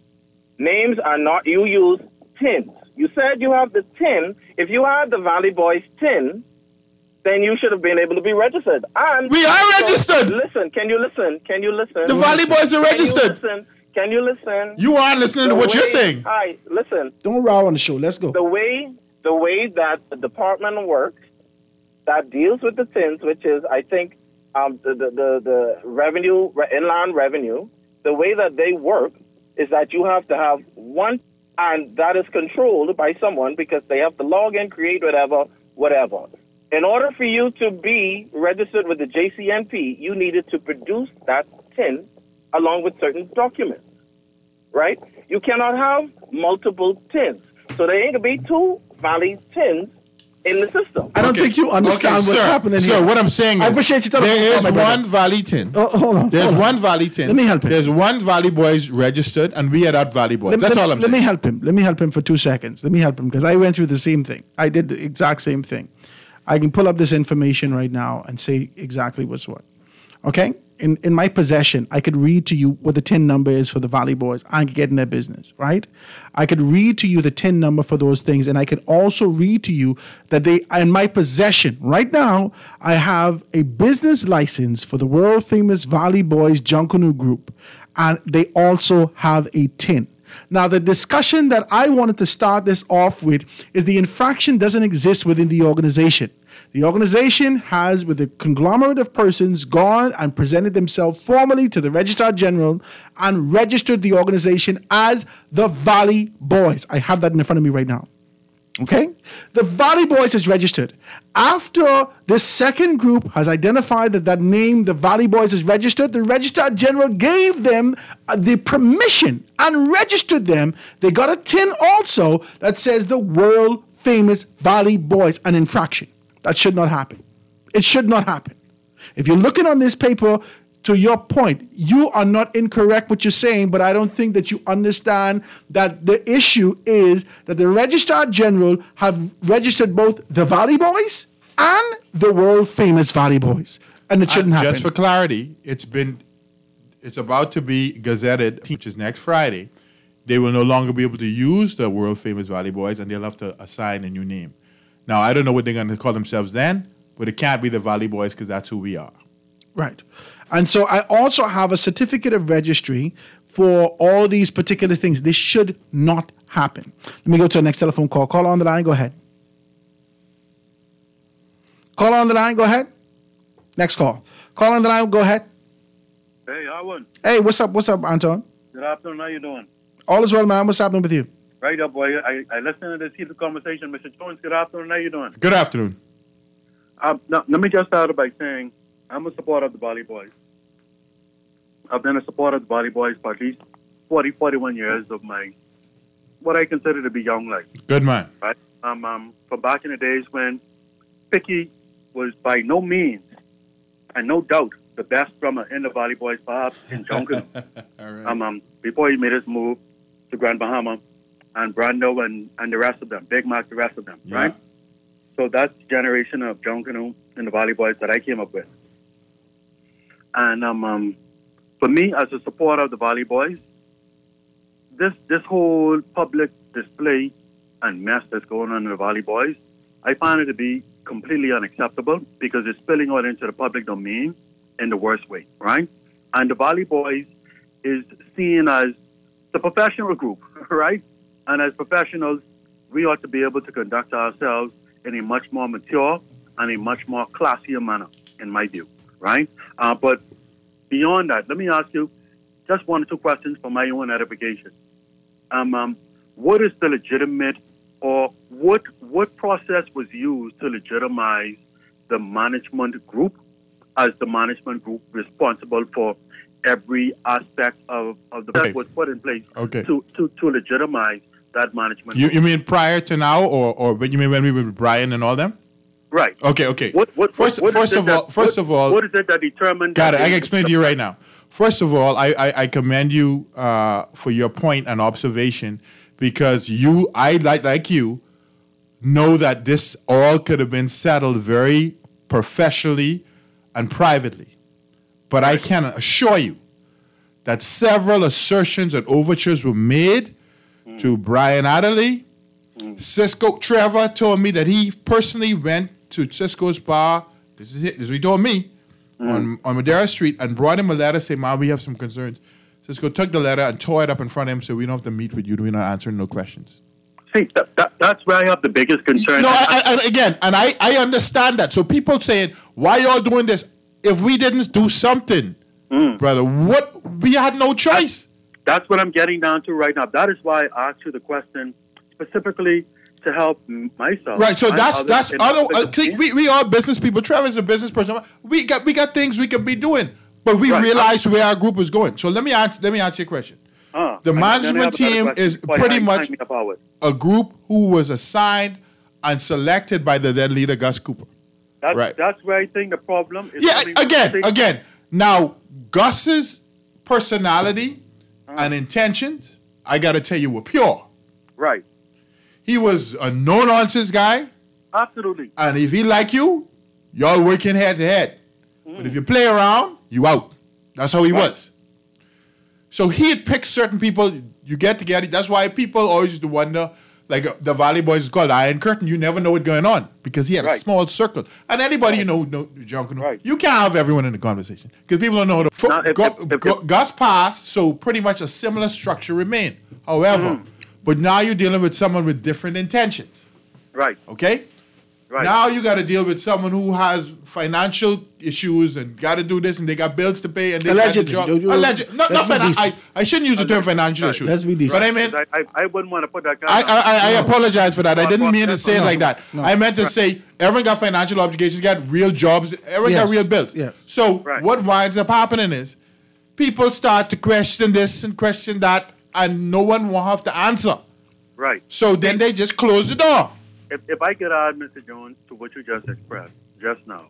Names are not, you use tins. You said you have the tin. If you had the Valley Boys tin, then you should have been able to be registered. And We are so- registered. Listen, can you listen? Can you listen? The Valley Boys are Can you registered. listen? Can you listen? You aren't listening to The what you're way- saying. All right, listen. Don't row on the show. Let's go. The way the way that the department works, that deals with the tins, which is I think um, the, the the the revenue re- inland revenue. The way that they work is that you have to have one, and that is controlled by someone because they have to log in, create whatever, whatever. In order for you to be registered with the J C N P, you needed to produce that tin along with certain documents, right? You cannot have multiple tins. So there ain't going to be two Valley tins in the system. I don't think you understand Okay, what's sir, happening sir, here. what I'm saying I is appreciate you telling me. there is Oh, my brother. one Valley tin. Oh, hold on. There's hold on. one Valley tin. Let me help him. There's one Valley Boys registered, and we are that Valley Boys. Let, That's let- all I'm let saying. me help him. Let me help him for two seconds. Let me help him because I went through the same thing. I did the exact same thing. I can pull up this information right now and say exactly what's what. Okay? In in my possession, I could read to you what the T I N number is for the Valley Boys. I could get in their business, right? I could read to you the T I N number for those things, and I could also read to you that they in my possession right now. I have a business license for the world famous Valley Boys Junkanoo Group, and they also have a T I N. Now, the discussion that I wanted to start this off with is the infraction doesn't exist within the organization. The organization has, with a conglomerate of persons, gone and presented themselves formally to the Registrar General and registered the organization as the Valley Boys. I have that in front of me right now. Okay? The Valley Boys is registered. After the second group has identified that that name, the Valley Boys, is registered, the Registrar General gave them uh, the permission and registered them. They got a tin also that says the world famous Valley Boys, an infraction. That should not happen. It should not happen. If you're looking on this paper, to your point, you are not incorrect what you're saying, but I don't think that you understand that the issue is that the Registrar General have registered both the Valley Boys and the world famous Valley Boys, and it shouldn't Uh, happen. Just for clarity, it's been, it's about to be gazetted, which is next Friday. They will no longer be able to use the world famous Valley Boys, and they'll have to assign a new name. Now, I don't know what they're going to call themselves then, but it can't be the Valley Boys because that's who we are. Right. And so I also have a certificate of registry for all these particular things. This should not happen. Let me go to the next telephone call. Call on the line. Go ahead. Call on the line. Go ahead. Next call. Call on the line. Go ahead. Hey, Arwen. Hey, what's up? What's up, Anton? Good afternoon. How you doing? All is well, man. What's happening with you? Right up, boy. I, I listened to this heated conversation. Mister Jones, good afternoon. How you doing? Good afternoon. Um, now, let me just start by saying I'm a supporter of the Valley Boys. I've been a supporter of the Valley Boys for at least forty, forty-one years of my, what I consider to be young life. Good man. Right? Um, um, from back in the days when Picky was by no means, and no doubt, the best drummer in the Valley Boys, perhaps in Junction. right. um, um, before he made his move to Grand Bahama, and Brando and, and the rest of them, Big Mac, the rest of them, Yeah. right? So that's the generation of Junction and the Valley Boys that I came up with. And um, um, for me, as a supporter of the Valley Boys, this this whole public display and mess that's going on in the Valley Boys, I find it to be completely unacceptable because it's spilling out into the public domain in the worst way, right? And the Valley Boys is seen as the professional group, right? And as professionals, we ought to be able to conduct ourselves in a much more mature and a much more classier manner, in my view, right? Uh, but beyond that, let me ask you just one or two questions for my own edification. Um, um, what is the legitimate, or what what process was used to legitimize the management group as the management group responsible for every aspect of, of the Okay. that was put in place Okay. to, to, to legitimize that management You, group? you mean prior to now, or, or when you mean when we were with Brian and all them? Right. Okay, okay. What, what, First, what, what first is it of that- all, first what- of all, what is it that determined? got it. that I they- can explain to you right now. First of all, I, I, I commend you uh, for your point and observation, because you, I like like you, know that this all could have been settled very professionally and privately. But I can assure you that several assertions and overtures were made to Brian Adderley. Cisco Trevor told me that he personally went to Cisco's bar. This is it. This is what he told me on, on Madera Street and brought him a letter saying, "Man, we have some concerns." Cisco took the letter and tore it up in front of him, so we don't have to meet with you. We're not answering no questions. See, that, that, that's where I have the biggest concern. No, I, I, and again, and I, I understand that. So people saying, "Why y'all doing this?" If we didn't do something, brother, what we had no choice. That's what I'm getting down to right now. That is why I asked you the question specifically to help m- myself. Right, so and that's others that's in other. public Uh, see, domain. we we are business people. Trevor's a business person. We got we got things we could be doing, but we Right. realized where our group was going. So let me answer let me answer your question. Ah, The and then I have management another team question is before you pretty hang- much hang me up, Howard. a group who was assigned and selected by the then leader Gus Cooper. That's, Right. that's where I think the problem is. Yeah, coming from. again, See, again. Now, Gus's personality and intentions, I got to tell you, were pure. Right. He was a no-nonsense guy, Absolutely. and if he like you, y'all working head to head. But if you play around, you out. That's how he was. So he had picked certain people. You get together. That's why people always used to wonder, like uh, the Valley Boys is called Iron Curtain. You never know what's going on because he had a Right. small circle. And anybody you know, know Junction, you can't have everyone in the conversation because people don't know how to. Fo- Now, if- Gu- if- if- Gu- Gus passed, so pretty much a similar structure remained. However, Mm-hmm. but now you're dealing with someone with different intentions. Right. Okay? Right. Now you got to deal with someone who has financial issues and got to do this, and they got bills to pay, and they Allegedly. got the You- job. you- Allegedly. Not, let's not be finan- I, decent. I shouldn't use the term financial Right. issues. Let's be decent. But I meant, I, I, I wouldn't want to put that kind I, of... I, I apologize for that. I No, didn't no, mean to that's say it no, like that. no. I meant to Right. say everyone got financial obligations, got real jobs, everyone Yes, got real bills. yes. So what winds up happening is people start to question this and question that, and no one will have to answer. Right. So then they just close the door. If, if I could add, Mister Jones, to what you just expressed just now,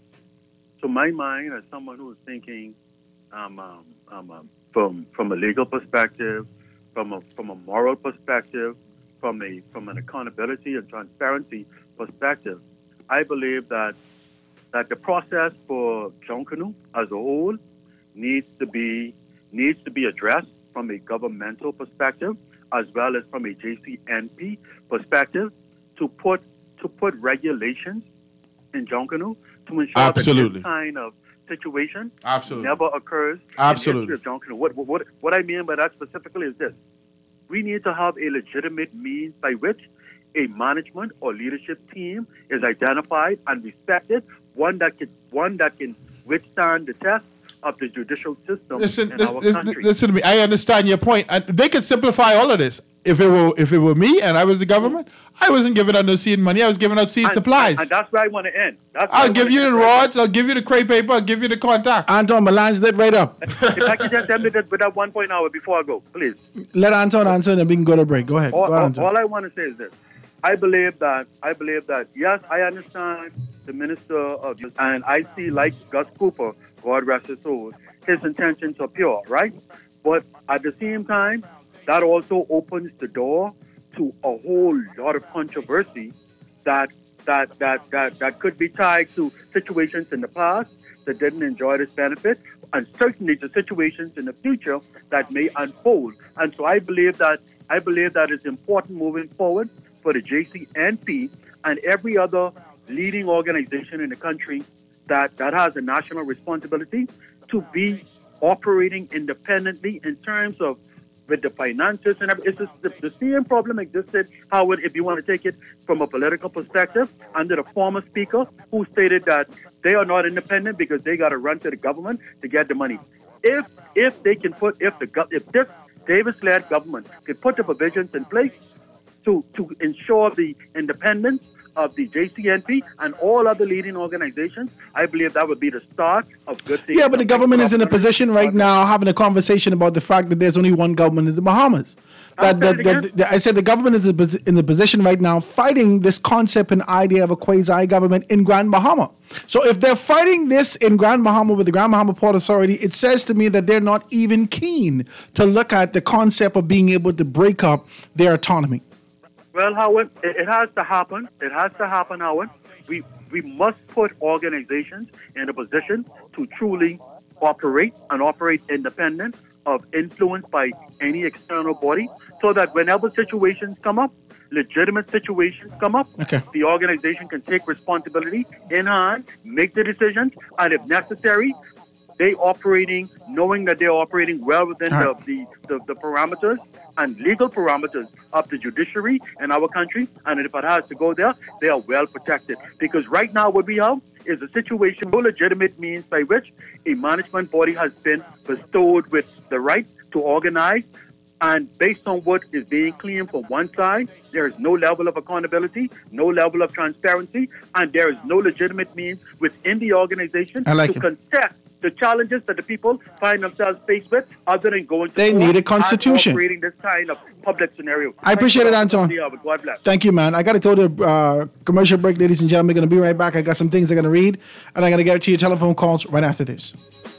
to my mind, as someone who's thinking um, um, um, um, from from a legal perspective, from a from a moral perspective, from a from an accountability and transparency perspective, I believe that that the process for Junkanoo as a whole needs to be needs to be addressed from a governmental perspective as well as from a J C N P perspective to put to put regulations in Junkanoo to ensure Absolutely. that this kind of situation Absolutely. never occurs Absolutely. in the history of Junkanoo. What, what, what I mean by that specifically is this. We need to have a legitimate means by which a management or leadership team is identified and respected, one that can one that can withstand the test of the judicial system Listen, in lis- our lis- country. listen to me. I understand your point. And they could simplify all of this. If it were if it were me and I was the government, I wasn't giving out no seed money. I was giving out seed and, supplies. And, and that's where I want to end. That's where I I'll give wanna you the end. rods. I'll give you the crepe paper. I'll give you the contact. Anton, my line's lit right up. If I could just end with that, with that one point hour before I go, please. Let Anton answer and then we can go to break. Go ahead. All, Go ahead, all, Anton. all I want to say is this. I believe that, I believe that, yes, I understand the Minister of Justice, and I see, like Gus Cooper, God rest his soul, his intentions are pure, right? But at the same time, that also opens the door to a whole lot of controversy that that that that, that could be tied to situations in the past that didn't enjoy this benefit, and certainly to situations in the future that may unfold. And so I believe that I believe that it's important moving forward for the J C N P and every other leading organization in the country that, that has a national responsibility to be operating independently in terms of with the finances and everything. It's just the, the same problem existed, Howard, if you want to take it from a political perspective, under the former speaker who stated that they are not independent because they got to run to the government to get the money. If if they can put, if the gov- if this Davis-led government could put the provisions in place to, to ensure the independence of the J C N P and all other leading organizations, I believe that would be the start of good things. Yeah, but the government is in a position right now having a conversation about the fact that there's only one government in the Bahamas. That, that, that, that- I said the government is in the- in the position right now fighting this concept and idea of a quasi-government in Grand Bahama. So if they're fighting this in Grand Bahama with the Grand Bahama Port Authority, it says to me that they're not even keen to look at the concept of being able to break up their autonomy. Well, Howard, it, it has to happen. It has to happen, Howard. We we must put organizations in a position to truly operate and operate independent of influence by any external body, so that whenever situations come up, legitimate situations come up, Okay. the organization can take responsibility in hand, make the decisions, and if necessary, they operating, knowing that they're operating well within All right. the, the, the, the parameters and legal parameters of the judiciary in our country. And if it has to go there, they are well protected. Because right now what we have is a situation, no legitimate means by which a management body has been bestowed with the right to organize. And based on what is being claimed from one side, there is no level of accountability, no level of transparency, and there is no legitimate means within the organization I like to it. contest the challenges that the people find themselves faced with, other than going to They court need a and constitution. creating this kind of public scenario. I appreciate it, Thank you, Anton. Howard. God bless. Thank you, man. I got to go to uh, commercial break, ladies and gentlemen. Going to be right back. I got some things I'm going to read, and I'm going to get to your telephone calls right after this.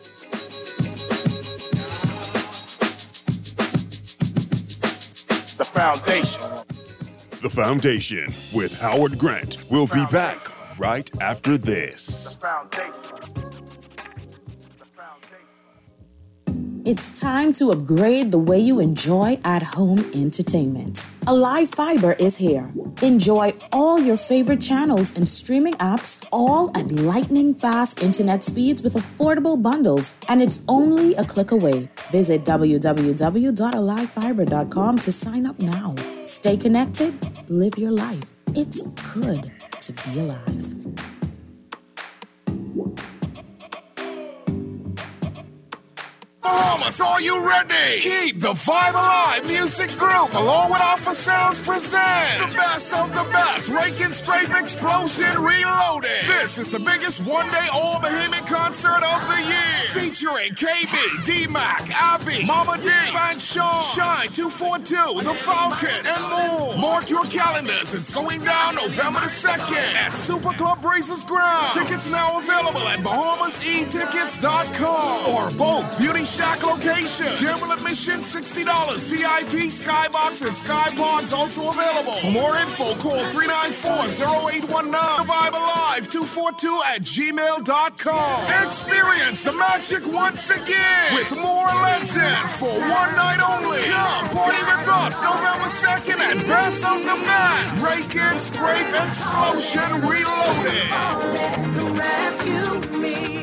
The foundation. The Foundation with Howard Grant will be back right after this. It's time to upgrade the way you enjoy at-home entertainment. Alive Fiber is here. Enjoy all your favorite channels and streaming apps, all at lightning-fast internet speeds with affordable bundles, and it's only a click away. Visit w w w dot alive fiber dot com to sign up now. Stay connected, live your life. It's good to to be alive. Bahamas, are you ready? Keep the vibe alive. Music group, along with Alpha Sounds, presents the best of the best. Raking Scrape Explosion Reloaded. This is the biggest one-day all-Bahamian concert of the year. Featuring K B, D-Mac, Abby, Mama D, Fan Sean, Shine two forty-two, The Falcons, and more. Mark your calendars. It's going down November the second at Super Club Breezes Ground. Tickets now available at Bahamas E Tickets dot com or both Beauty Shack location. General admission sixty dollars. V I P, Skybox, and Skypods also available. For more info, call three nine four, zero eight one nine. Survive Alive two four two at gmail dot com. Experience the magic once again with more legends for one night only. Come party with us November second at Best of the Best. Rake and Scrape Explosion Reloaded. Rescue me.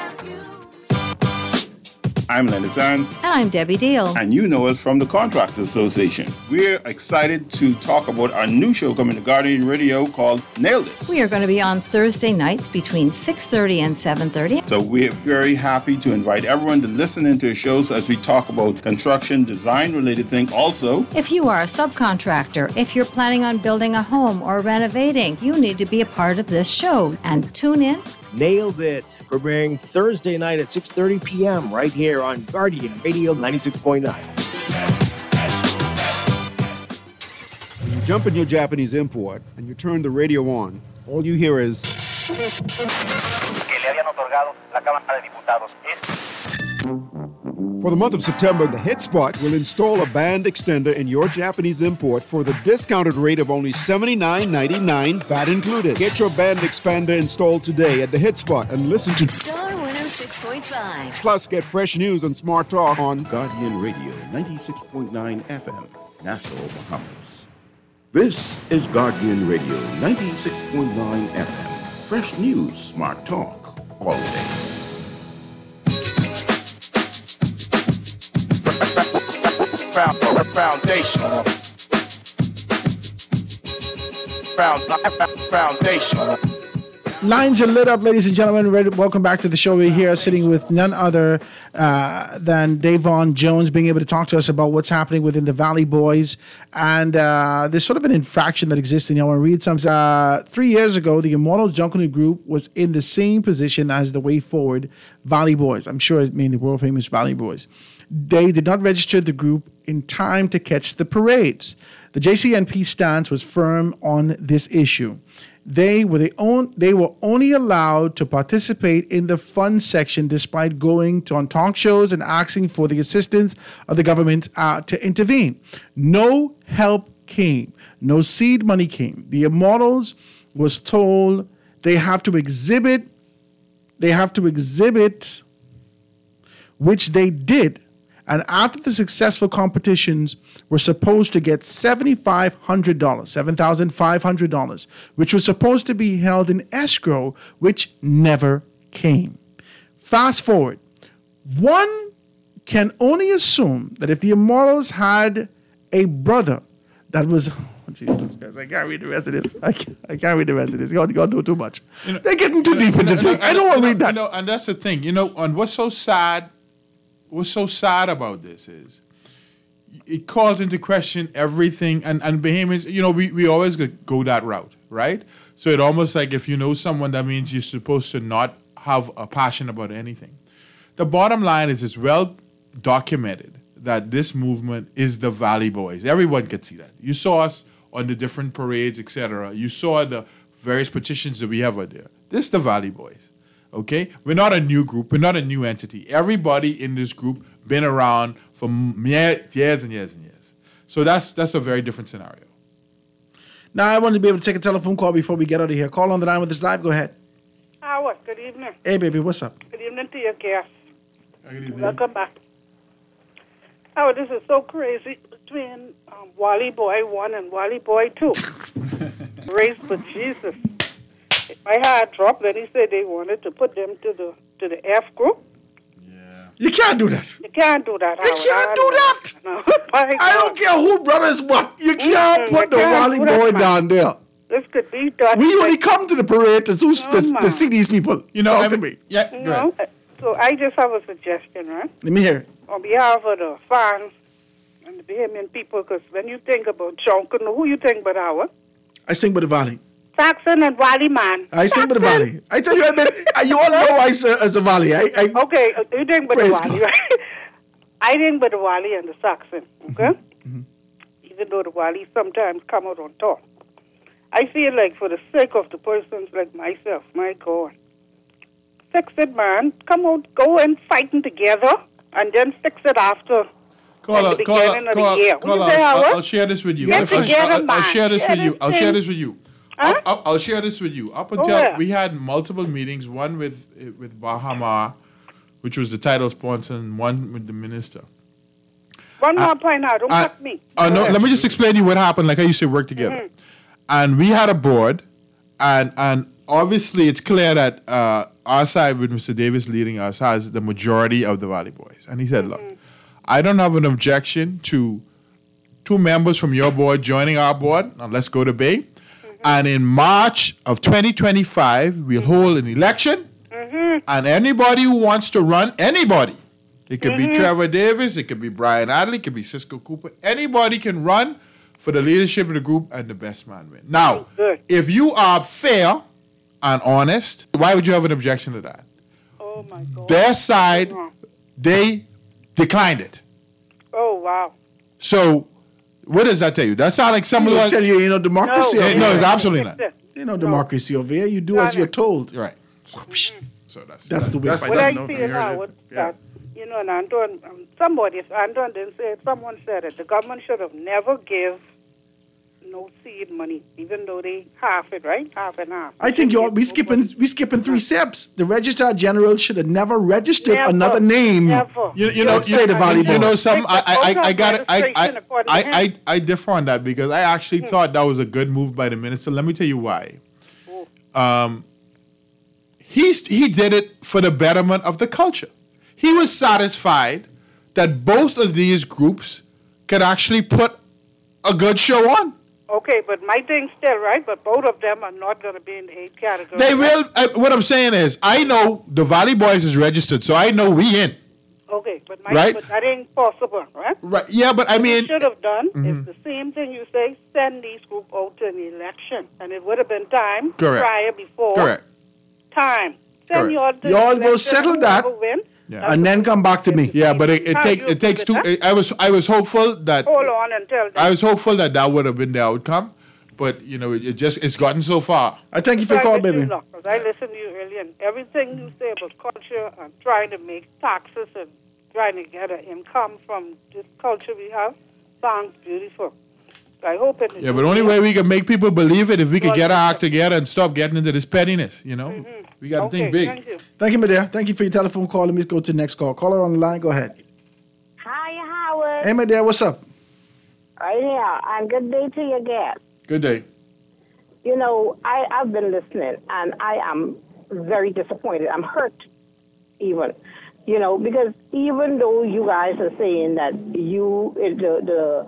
I'm Leonard Sands. And I'm Debbie Deal. And you know us from the Contractors Association. We're excited to talk about our new show coming to Guardian Radio called Nailed It. We are going to be on Thursday nights between six thirty and seven thirty. So we're very happy to invite everyone to listen into the shows as we talk about construction, design-related things. Also, if you are a subcontractor, if you're planning on building a home or renovating, you need to be a part of this show. And tune in. Nailed It. Premiering Thursday night at six thirty p.m. right here on Guardian Radio ninety-six point nine. When you jump in your Japanese import and you turn the radio on, all you hear is... For the month of September, the Hit Spot will install a band extender in your Japanese import for the discounted rate of only seventy-nine ninety-nine, V A T included. Get your band expander installed today at the Hit Spot and listen to Star one oh six point five. Plus, get fresh news and smart talk on Guardian Radio ninety-six point nine F M, Nassau, Bahamas. This is Guardian Radio ninety-six point nine F M. Fresh news, smart talk, all day. Foundation. Foundation. Lines are lit up, ladies and gentlemen. Welcome back to the show. We're here sitting with none other uh, than Davon Jones, being able to talk to us about what's happening within the Valley Boys. And uh, there's sort of an infraction that exists. And I want to read some. Uh, three years ago, the Immortal Junkanoo Group was in the same position as the Way Forward Valley Boys. I'm sure it means the world famous Valley Boys. They did not register the group in time to catch the parades. The J C N P stance was firm on this issue. They were the on, they were only allowed to participate in the fun section despite going to on talk shows and asking for the assistance of the government uh, to intervene. No help came. No seed money came. The Immortals was told they have to exhibit, they have to exhibit, which they did. And after the successful competitions, were supposed to get seven thousand five hundred dollars, seven thousand five hundred dollars, which was supposed to be held in escrow, which never came. Fast forward. One can only assume that if the Immortals had a brother that was... Oh, Jesus Christ, I can't read the rest of this. I can't, I can't read the rest of this. You're going to do too much. You know, they're getting too deep into things. I don't want to read that. You know, and that's the thing. You know, and what's so sad... What's so sad about this is it calls into question everything. And, and Bahamians, you know, we, we always go that route, right? So it almost like if you know someone, that means you're supposed to not have a passion about anything. The bottom line is it's well documented that this movement is the Valley Boys. Everyone could see that. You saw us on the different parades, et cetera. You saw the various petitions that we have out there. This is the Valley Boys. Okay, we're not a new group. We're not a new entity. Everybody in this group been around for years and years and years. So that's that's a very different scenario. Now I want to be able to take a telephone call before we get out of here. Call on the line with us live. Go ahead. Howard, good evening. Hey, baby, what's up? Good evening to your guest. Good evening. Welcome back. Howard, this is so crazy between um, Wally Boy one and Wally Boy two. Race for Jesus. My heart dropped when he said they wanted to put them to the to the F group. Yeah. You can't do that. You can't do that. You Howard. can't do that. No. I don't care who brothers what. You can't Mm-hmm. put You the can't Wally do that, Boy man. down there. this could be done. We only come to the parade to, to, Oh, to, to see these people. You know, Talk I to mean- me. Yeah, You know, so I just have a suggestion, right? Let me hear it. On behalf of the fans and the Bahamian people, because when you think about Jonkin, who you think about Howard? I sing by the valley. Saxon and Wally Man. I sing by the valley. I tell you, I mean, you all know I say as a valley. I, I, Okay, uh, you think about the Praise Wally, God. right? I think about the Wally and the Saxon, okay? Mm-hmm. Even though the Wally sometimes come out on top. I feel like for the sake of the persons like myself, my God, fix it, man. Come out, go and fighting together, and then fix it after. Call at out, the call beginning out, of the call year. out, What call you say, out. I'll, Howard? I'll share this with you. Get I'll, together, I'll, I'll man. share this Share with you. this I'll thing. share this with you. Huh? I'll, I'll, I'll share this with you. Up Go until ahead. we had multiple meetings, one with with Bahama, which was the title sponsor, and one with the minister. One more point now. Don't I- cut me. Uh, Go no, ahead. let me just explain to you what happened. Like how you say work together, Mhm. and we had a board, and and obviously it's clear that uh, our side with Mister Davis leading us has the majority of the Valley Boys, and he said, Mm-hmm. "Look, I don't have an objection to two members from your board joining our board. Now let's go to Bay, Mm-hmm. and in March of twenty twenty-five we'll hold an election, Mm-hmm. and anybody who wants to run, anybody." It could Mhm. be Trevor Davis. It could be Brian Adley. It could be Cisco Cooper. Anybody can run for the leadership of the group, and the best man win. Now, Good. if you are fair and honest, why would you have an objection to that? Oh, my God. Their side, they declined it. Oh, wow. So, what does that tell you? That sounds like someone who I'll has- tell you, you know, democracy. No, over no, here. it's absolutely not. You know, democracy over here. You do as you're told. Right. So that's That's the way. that's- What I that's- feel now, what, that, you know, and Anton, um, somebody, Anton didn't say it, someone said it. The government should have never give no seed money, even though they half it, right? Half and half. I think you're we skipping we skipping three steps. The Registrar General should have never registered Never. another name. Never. You, you know, Let's say the you, volleyball. you know, some I I I, I got it. I I, registration according to I, him. I I differ on that because I actually Hmm. thought that was a good move by the minister. Let me tell you why. Um, he's he did it for the betterment of the culture. He was satisfied that both of these groups could actually put a good show on. Okay, but my thing's still right, but both of them are not going to be in the eight category. They will. Uh, what I'm saying is, I know the Valley Boys is registered, so I know we in. Okay, but, my, Right? but that ain't possible, right? Right. Yeah, but I What mean, you should have done Mhm. is the same thing you say, send these group out to an election. And it would have been time Correct. prior before. Correct. Time. Send Correct. you all to You all the go election, settle that, whoever win. and then come back to me. yeah, but it, it How takes you it takes two. agree with I was I was hopeful that Hold on until then. I was hopeful that that would have been the outcome, but you know, it, it just it's gotten so far. I thank you I wish you luck, 'cause I listened to you earlier, and everything you say about culture and trying to make taxes and trying to get an income from this culture we have sounds beautiful. I hope it. Yeah, but the only way we can make people believe it if we could get our act together and stop getting into this pettiness. You know, we got to think big. Thank you. Thank you, my dear. Thank you for your telephone call. Let me go to the next call. Caller on the line. Go ahead. Hi, Howard. Hey, my dear. What's up? Right here, and good day to your guest. Good day. You know, I, I've been listening, and I am very disappointed. I'm hurt, even. You know, because even though you guys are saying that you, the, the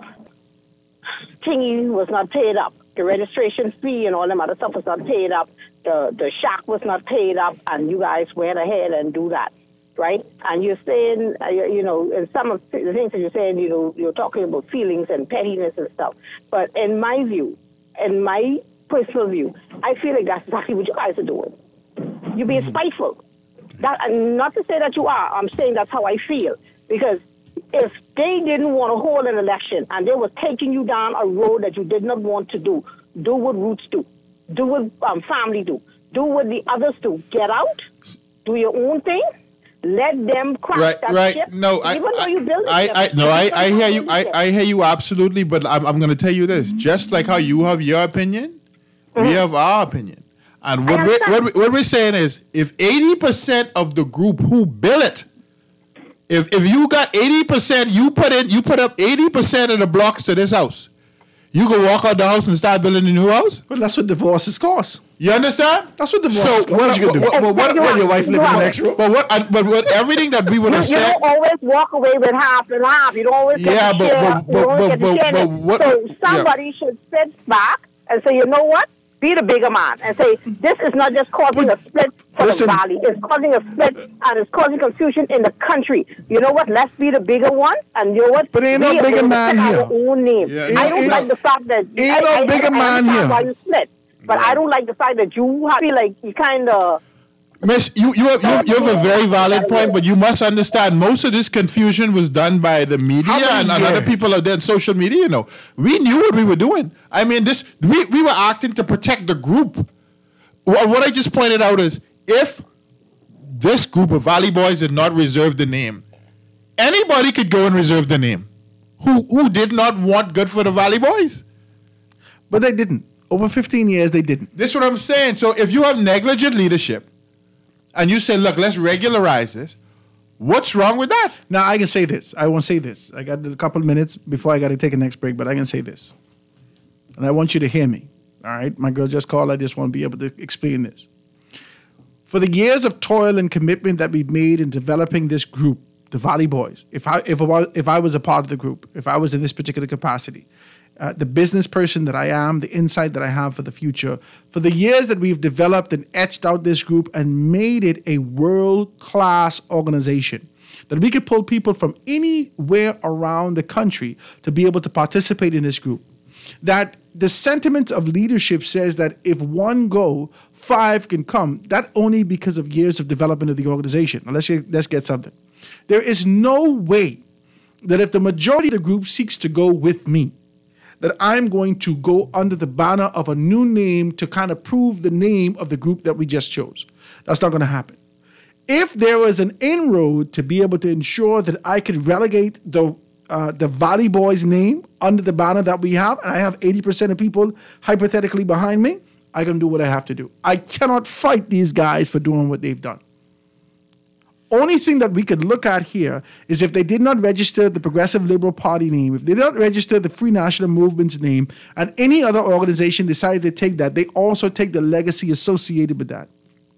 thingy was not paid up, the registration fee and all them other stuff was not paid up, the, the shack was not paid up, and you guys went ahead and do that, right? And you're saying, uh, you you know, and some of the things that you're saying, you know, you're talking about feelings and pettiness and stuff. But in my view, in my personal view, I feel like that's exactly what you guys are doing. You're being spiteful. That, and not to say that you are, I'm saying that's how I feel. Because if they didn't want to hold an election and they were taking you down a road that you did not want to do, do what Roots do. Do what um, family do. Do what the others do. Get out. Do your own thing. Let them crack Right, that right. ship. No, I, Even though you build it. I, I, them, no, I, you I don't hear have you. to I, do it. I hear you absolutely. But I'm, I'm going to tell you this: just like how you have your opinion, Mm-hmm. we have our opinion. And what we what, we, what we're saying is, if eighty percent of the group who bill it, if if you got eighty percent, you put in, you put up eighty percent of the blocks to this house, you can walk out the house and start building a new house. Well, that's what divorces cost. You understand? That's what divorce So is. what? What you gonna do? What, what, what, Tell your wife live in the next room. But what? I- But what? Everything that we would You, have you said. don't always walk away with half and half. You don't always get Yeah, to but- share. but- you don't but- get to but- share but it. what- So yeah. somebody should sit back and say, you know what? be the bigger man and say, this is not just causing a split for Listen. the valley. It's causing a split and it's causing confusion in the country. You know what? Let's be the bigger one. And you know what? But ain't no we bigger man here. Our own name. Yeah. I don't like the fact that... Ain't I, no I, bigger I, man I here. why you split. But right. I don't like the fact that you have, feel like you kind of... Miss, you, you, have, you, you have a very valid point, but you must understand most of this confusion was done by the media and, and other people out there in social media. You know, we knew what we were doing. I mean, this we, we were acting to protect the group. What, what I just pointed out is if this group of Valley Boys did not reserve the name, anybody could go and reserve the name who, who did not want good for the Valley Boys. But they didn't. Over fifteen years, they didn't. This is what I'm saying. So if you have negligent leadership, and you say, look, let's regularize this, what's wrong with that? Now, I can say this. I won't say this. I got a couple of minutes before I got to take a next break, but I can say this. And I want you to hear me. All right? My girl just called. I just want to be able to explain this. For the years of toil and commitment that we've made in developing this group, the Valley Boys, if I, if I, was, if I was a part of the group, if I was in this particular capacity, Uh, the business person that I am, the insight that I have for the future, for the years that we've developed and etched out this group and made it a world-class organization, that we could pull people from anywhere around the country to be able to participate in this group. That the sentiment of leadership says that if one go, five can come. That only because of years of development of the organization. Now let's get, let's get something. There is no way that if the majority of the group seeks to go with me, that I'm going to go under the banner of a new name to kind of prove the name of the group that we just chose. That's not going to happen. If there was an inroad to be able to ensure that I could relegate the uh, the Valley Boys name under the banner that we have, and I have eighty percent of people hypothetically behind me, I can do what I have to do. I cannot fight these guys for doing what they've done. Only thing that we could look at here is if they did not register the Progressive Liberal Party name, if they did not register the Free National Movement's name, and any other organization decided to take that, they also take the legacy associated with that.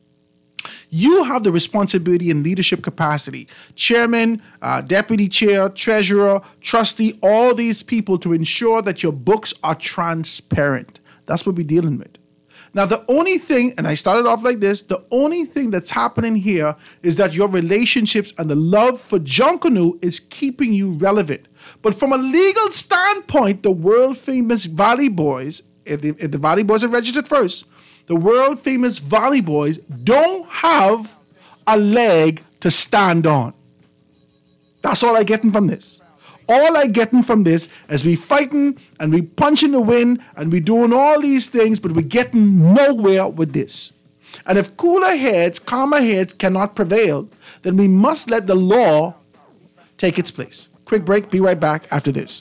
You have the responsibility in leadership capacity, chairman, uh, deputy chair, treasurer, trustee, all these people to ensure that your books are transparent. That's what we're dealing with. Now, the only thing, and I started off like this, the only thing that's happening here is that your relationships and the love for Junkanoo is keeping you relevant. But from a legal standpoint, the world-famous Valley Boys, if the, if the Valley Boys are registered first, the world-famous Valley Boys don't have a leg to stand on. That's all I'm getting from this. All I getting from this is we fighting and we punching the wind and we doing all these things, but we're getting nowhere with this. And if cooler heads, calmer heads cannot prevail, then we must let the law take its place. Quick break, be right back after this.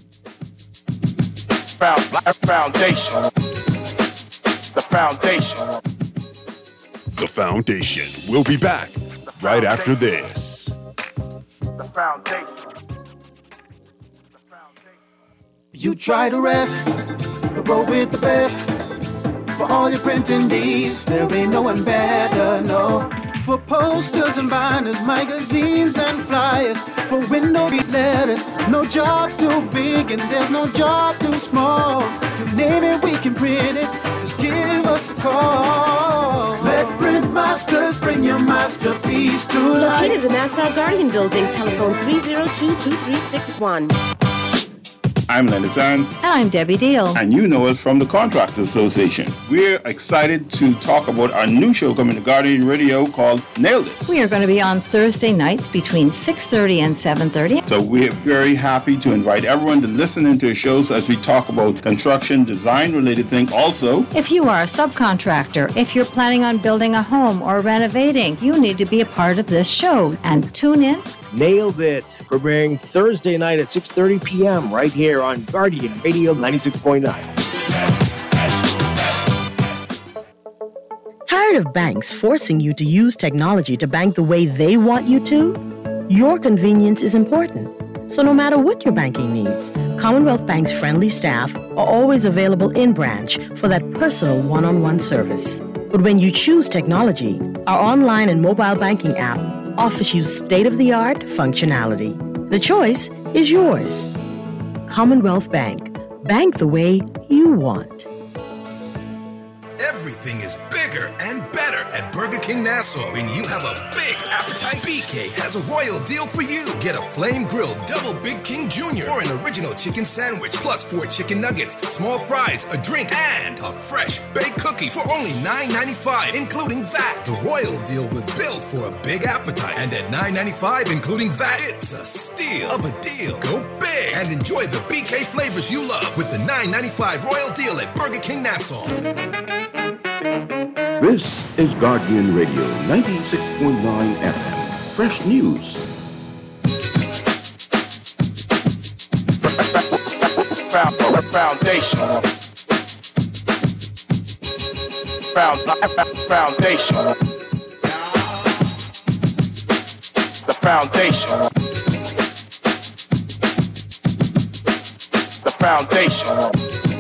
Foundation. The foundation. The foundation. We'll be back right after this. The foundation. You try to rest, but roll with the best. For all your printing needs, there ain't no one better, no. For posters and banners, magazines and flyers, for window letters, no job too big and there's no job too small. You name it, we can print it, just give us a call. Let Print Masters bring your masterpiece to life. Located in the Nassau Guardian Building, telephone three oh two, two three six one. I'm Leonard Sands. And I'm Debbie Deal. And you know us from the Contractors Association. We're excited to talk about our new show coming to Guardian Radio called Nailed It. We are going to be on Thursday nights between six thirty and seven thirty. So we're very happy to invite everyone to listen into our shows as we talk about construction, design-related things also. If you are a subcontractor, if you're planning on building a home or renovating, you need to be a part of this show. And tune in. Nailed It, premiering Thursday night at six thirty p.m. right here on Guardian Radio ninety-six point nine. Tired of banks forcing you to use technology to bank the way they want you to? Your convenience is important. So no matter what your banking needs, Commonwealth Bank's friendly staff are always available in branch for that personal one-on-one service. But when you choose technology, our online and mobile banking app offers you state-of-the-art functionality. The choice is yours. Commonwealth Bank. Bank the way you want. Everything is bigger and better at Burger King Nassau. When you have a big appetite, B K has a royal deal for you. Get a flame grilled double Big King Junior or an original chicken sandwich, plus four chicken nuggets, small fries, a drink, and a fresh baked cookie for only nine ninety-five, including that. The royal deal was built for a big appetite, and at nine ninety-five, including that, it's a steal of a deal. Go big and enjoy the B K flavors you love with the nine ninety-five royal deal at Burger King Nassau. This is Guardian Radio ninety-six point nine F M. Fresh news. Foundation. Foundation. The foundation. The foundation.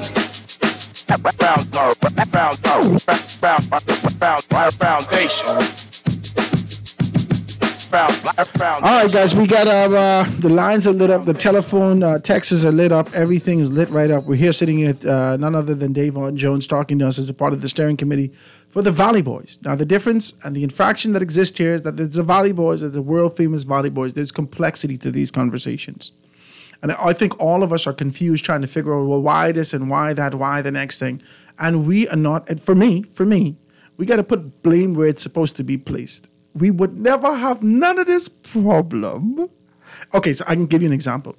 All right, guys, we got uh, uh, the lines are lit up, the telephone uh, texts are lit up, everything is lit right up. We're here sitting at uh, none other than Davon Jones talking to us as a part of the steering committee for the Valley Boys. Now, the difference and the infraction that exists here is that there's the Valley Boys, there's the world famous Valley Boys. There's complexity to these conversations. And I think all of us are confused trying to figure out, well, why this and why that, why the next thing. And we are not, and for me, for me, we got to put blame where it's supposed to be placed. We would never have none of this problem. Okay, so I can give you an example.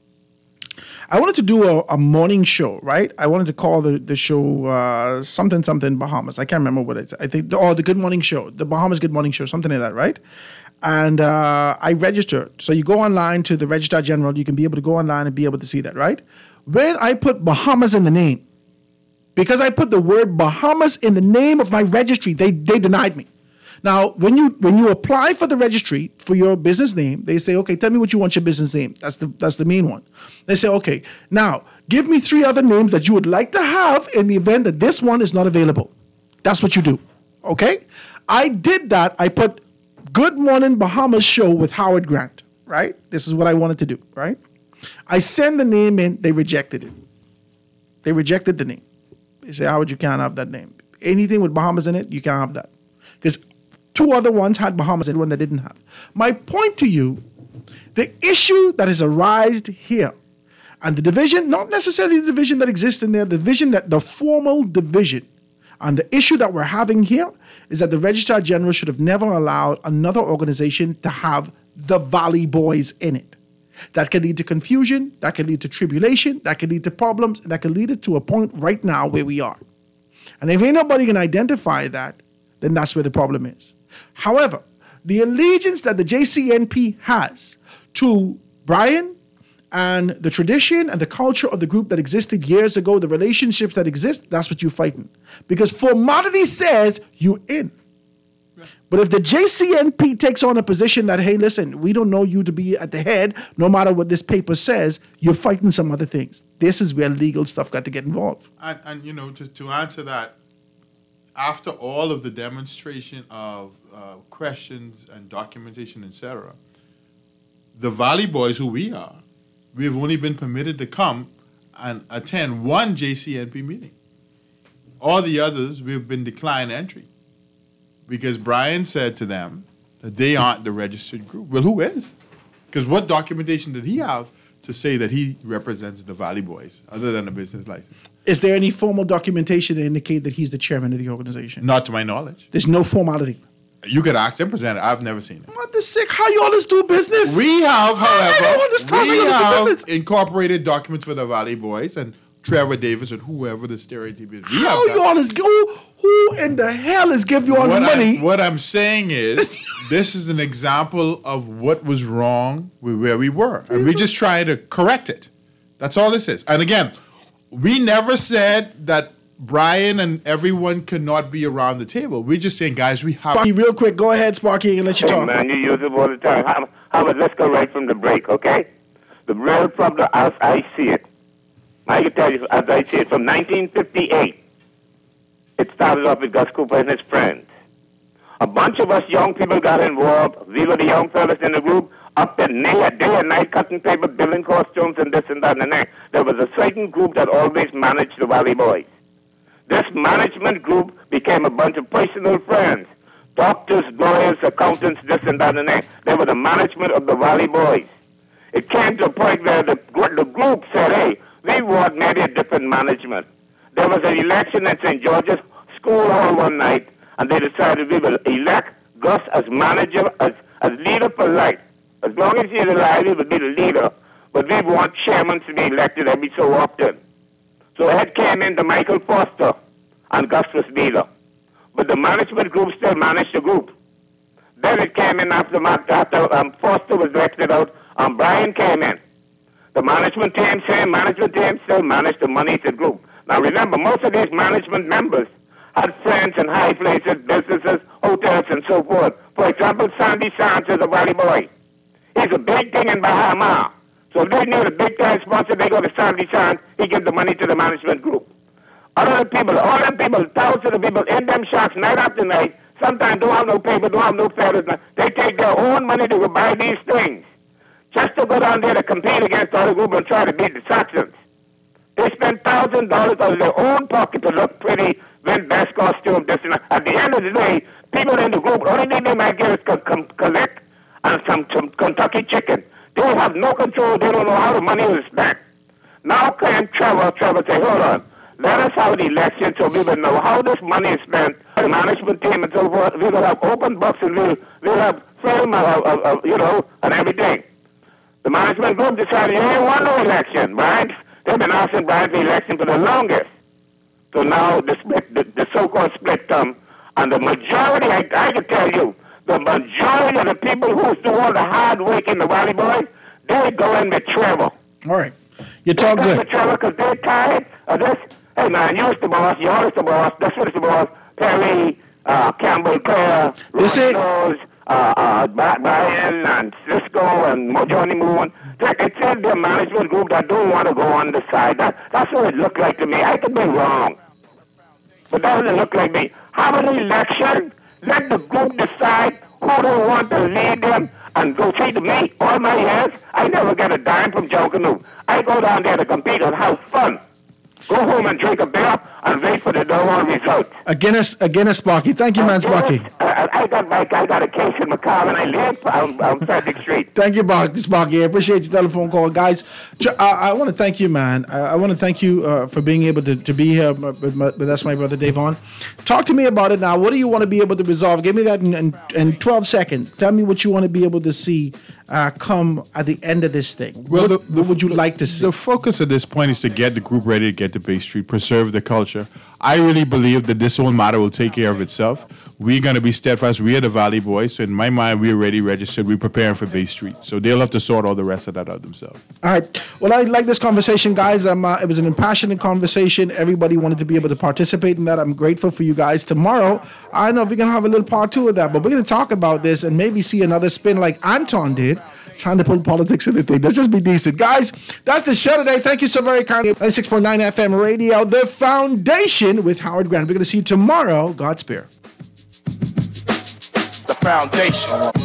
I wanted to do a, a morning show, right? I wanted to call the, the show uh, something, something Bahamas. I can't remember what it's, I think, oh, the Good Morning Show, the Bahamas Good Morning Show, something like that, right? And uh, I registered. So you go online to the Registrar General. You can be able to go online and be able to see that, right? When I put Bahamas in the name, because I put the word Bahamas in the name of my registry, they they denied me. Now, when you when you apply for the registry for your business name, they say, okay, tell me what you want your business name. That's the that's the main one. They say, okay, now give me three other names that you would like to have in the event that this one is not available. That's what you do. Okay? I did that. I put Good Morning Bahamas Show with Howard Grant, right? This is what I wanted to do, right? I send the name in, they rejected it. They rejected the name. They say, Howard, you can't have that name. Anything with Bahamas in it, you can't have that. Because two other ones had Bahamas in one that didn't have. My point to you, the issue that has arisen here, and the division, not necessarily the division that exists in there, the division that the formal division, and the issue that we're having here is that the Registrar General should have never allowed another organization to have the Valley Boys in it. That can lead to confusion, that can lead to tribulation, that can lead to problems, and that can lead it to a point right now where we are. And if ain't nobody can identify that, then that's where the problem is. However, the allegiance that the J C N P has to Brian and the tradition and the culture of the group that existed years ago, the relationships that exist, that's what you're fighting. Because formality says you in. But if the J C N P takes on a position that, hey, listen, we don't know you to be at the head, no matter what this paper says, you're fighting some other things. This is where legal stuff got to get involved. And, and you know, just to answer that, after all of the demonstration of uh, questions and documentation, et cetera, the Valley Boys, who we are, we've only been permitted to come and attend one J C N P meeting. All the others, we've been declined entry because Brian said to them that they aren't the registered group. Well, who is? Because what documentation did he have to say that he represents the Valley Boys other than a business license? Is there any formal documentation to indicate that he's the chairman of the organization? Not to my knowledge. There's no formality. You could ask them, present it. I've never seen it. What the sick? How y'all is do business? We have, however, I don't understand we how y'all have do incorporated documents for the Valley Boys and Trevor Davis and whoever the stereotype is. We How have y'all is who, who in the hell is give you all what the money? I'm, what I'm saying is, this is an example of what was wrong with where we were, and we just try to correct it. That's all this is. And again, we never said that Brian and everyone could not be around the table. We're just saying, guys, we have. Sparky, real quick, go ahead, Sparky, and let you Hey, talk. man, you use it all the time. How, how about let's go right from the break, okay? The real problem, as I see it, I can tell you, as I see it, from nineteen fifty-eight, it started off with Gus Cooper and his friends. A bunch of us young people got involved. We were the young fellas in the group, up at night, day and night, cutting paper, building costumes, and this and that and that. There was a certain group that always managed the Valley Boys. This management group became a bunch of personal friends. Doctors, lawyers, accountants, this and that and that. They were the management of the Valley Boys. It came to a point where the, the group said, hey, we want maybe a different management. There was an election at Saint George's School Hall one night, and they decided we will elect Gus as manager, as, as leader for life. As long as he's alive, he will be the leader. But we want chairmen to be elected every so often. So Ed came in to Michael Foster, and Gus was leader. But the management group still managed the group. Then it came in after, after um, Foster was elected out, and Brian came in. The management team, same management team, still managed the money to the group. Now remember, most of these management members had friends in high places, businesses, hotels, and so forth. For example, Sandy Sands is a Valley boy. He's a big thing in Bahama. So if they need a big time sponsor, they go to Sandy Sands, he gives the money to the management group. Other people, all them people, thousands of people in them shops night after night, sometimes don't have no paper, don't have no feathers. They take their own money to go buy these things. Just to go down there to compete against the other group and try to beat the Saxons. They spend thousands of dollars out of their own pocket to look pretty, win best costume, this and that. At the end of the day, people in the group, the only thing they might get is co- com- collect and some, some Kentucky chicken. They have no control. They don't know how the money is spent. Now can Trevor, Trevor say, hold on, let us have the election so we will know how this money is spent, the management team and so forth. We will have open books and we'll, we'll have film, of, of, of, you know, and everything. The management group decided you ain't want no election, right? They've been asking Brian for election for the longest. So now the split, the, the so-called split term, and the majority, I, I can tell you, the majority of the people who do all the hard work in the Valley Boys, they go in with Trevor. All right. You talk good. With Trevor because they're tired of this. Hey, man, you're the boss. You're the boss. That's what the boss. Perry, uh, Campbell, Clare, Roy Knowles, uh, uh, Brian, and Cisco, and Johnny Moon. It's in their management group that don't want to go on the side. That, that's what it looked like to me. I could be wrong. But that doesn't look like me. Have an election. Let the group decide who they want to lead them. And go see to me, all my years, I never get a dime from Joe Canoe. I go down there to compete and have fun. Go home and drink a beer and wait for the doggone results. Again, again, Sparky. Thank you, man, Sparky. I, I got my, I got a case in McCall and I live on, on Frederick Street. Thank you, Sparky. I appreciate your telephone call, guys. I, I want to thank you, man. I, I want to thank you uh, for being able to, to be here with, my, with us, my brother Davon. Talk to me about it now. What do you want to be able to resolve? Give me that in, in, in twelve seconds. Tell me what you want to be able to see uh, come at the end of this thing. Well, what, the, the, what would you like to see? The focus at this point is to get the group ready to get to Bay Street, preserve the culture. I really believe that this whole matter will take care of itself. We're going to be steadfast. We are the Valley Boys. So in my mind, we're already registered. We're preparing for Bay Street. So they'll have to sort all the rest of that out themselves. All right. Well, I like this conversation, guys. Um, uh, it was an impassioned conversation. Everybody wanted to be able to participate in that. I'm grateful for you guys. Tomorrow, I don't know if we're going to have a little part two of that, but we're going to talk about this and maybe see another spin like Anton did, trying to put politics in the thing. Let's just be decent. Guys, that's the show today. Thank you so very kindly. ninety-six point nine F M Radio, The Foundation with Howard Grant. We're going to see you tomorrow. Godspeed. The Foundation.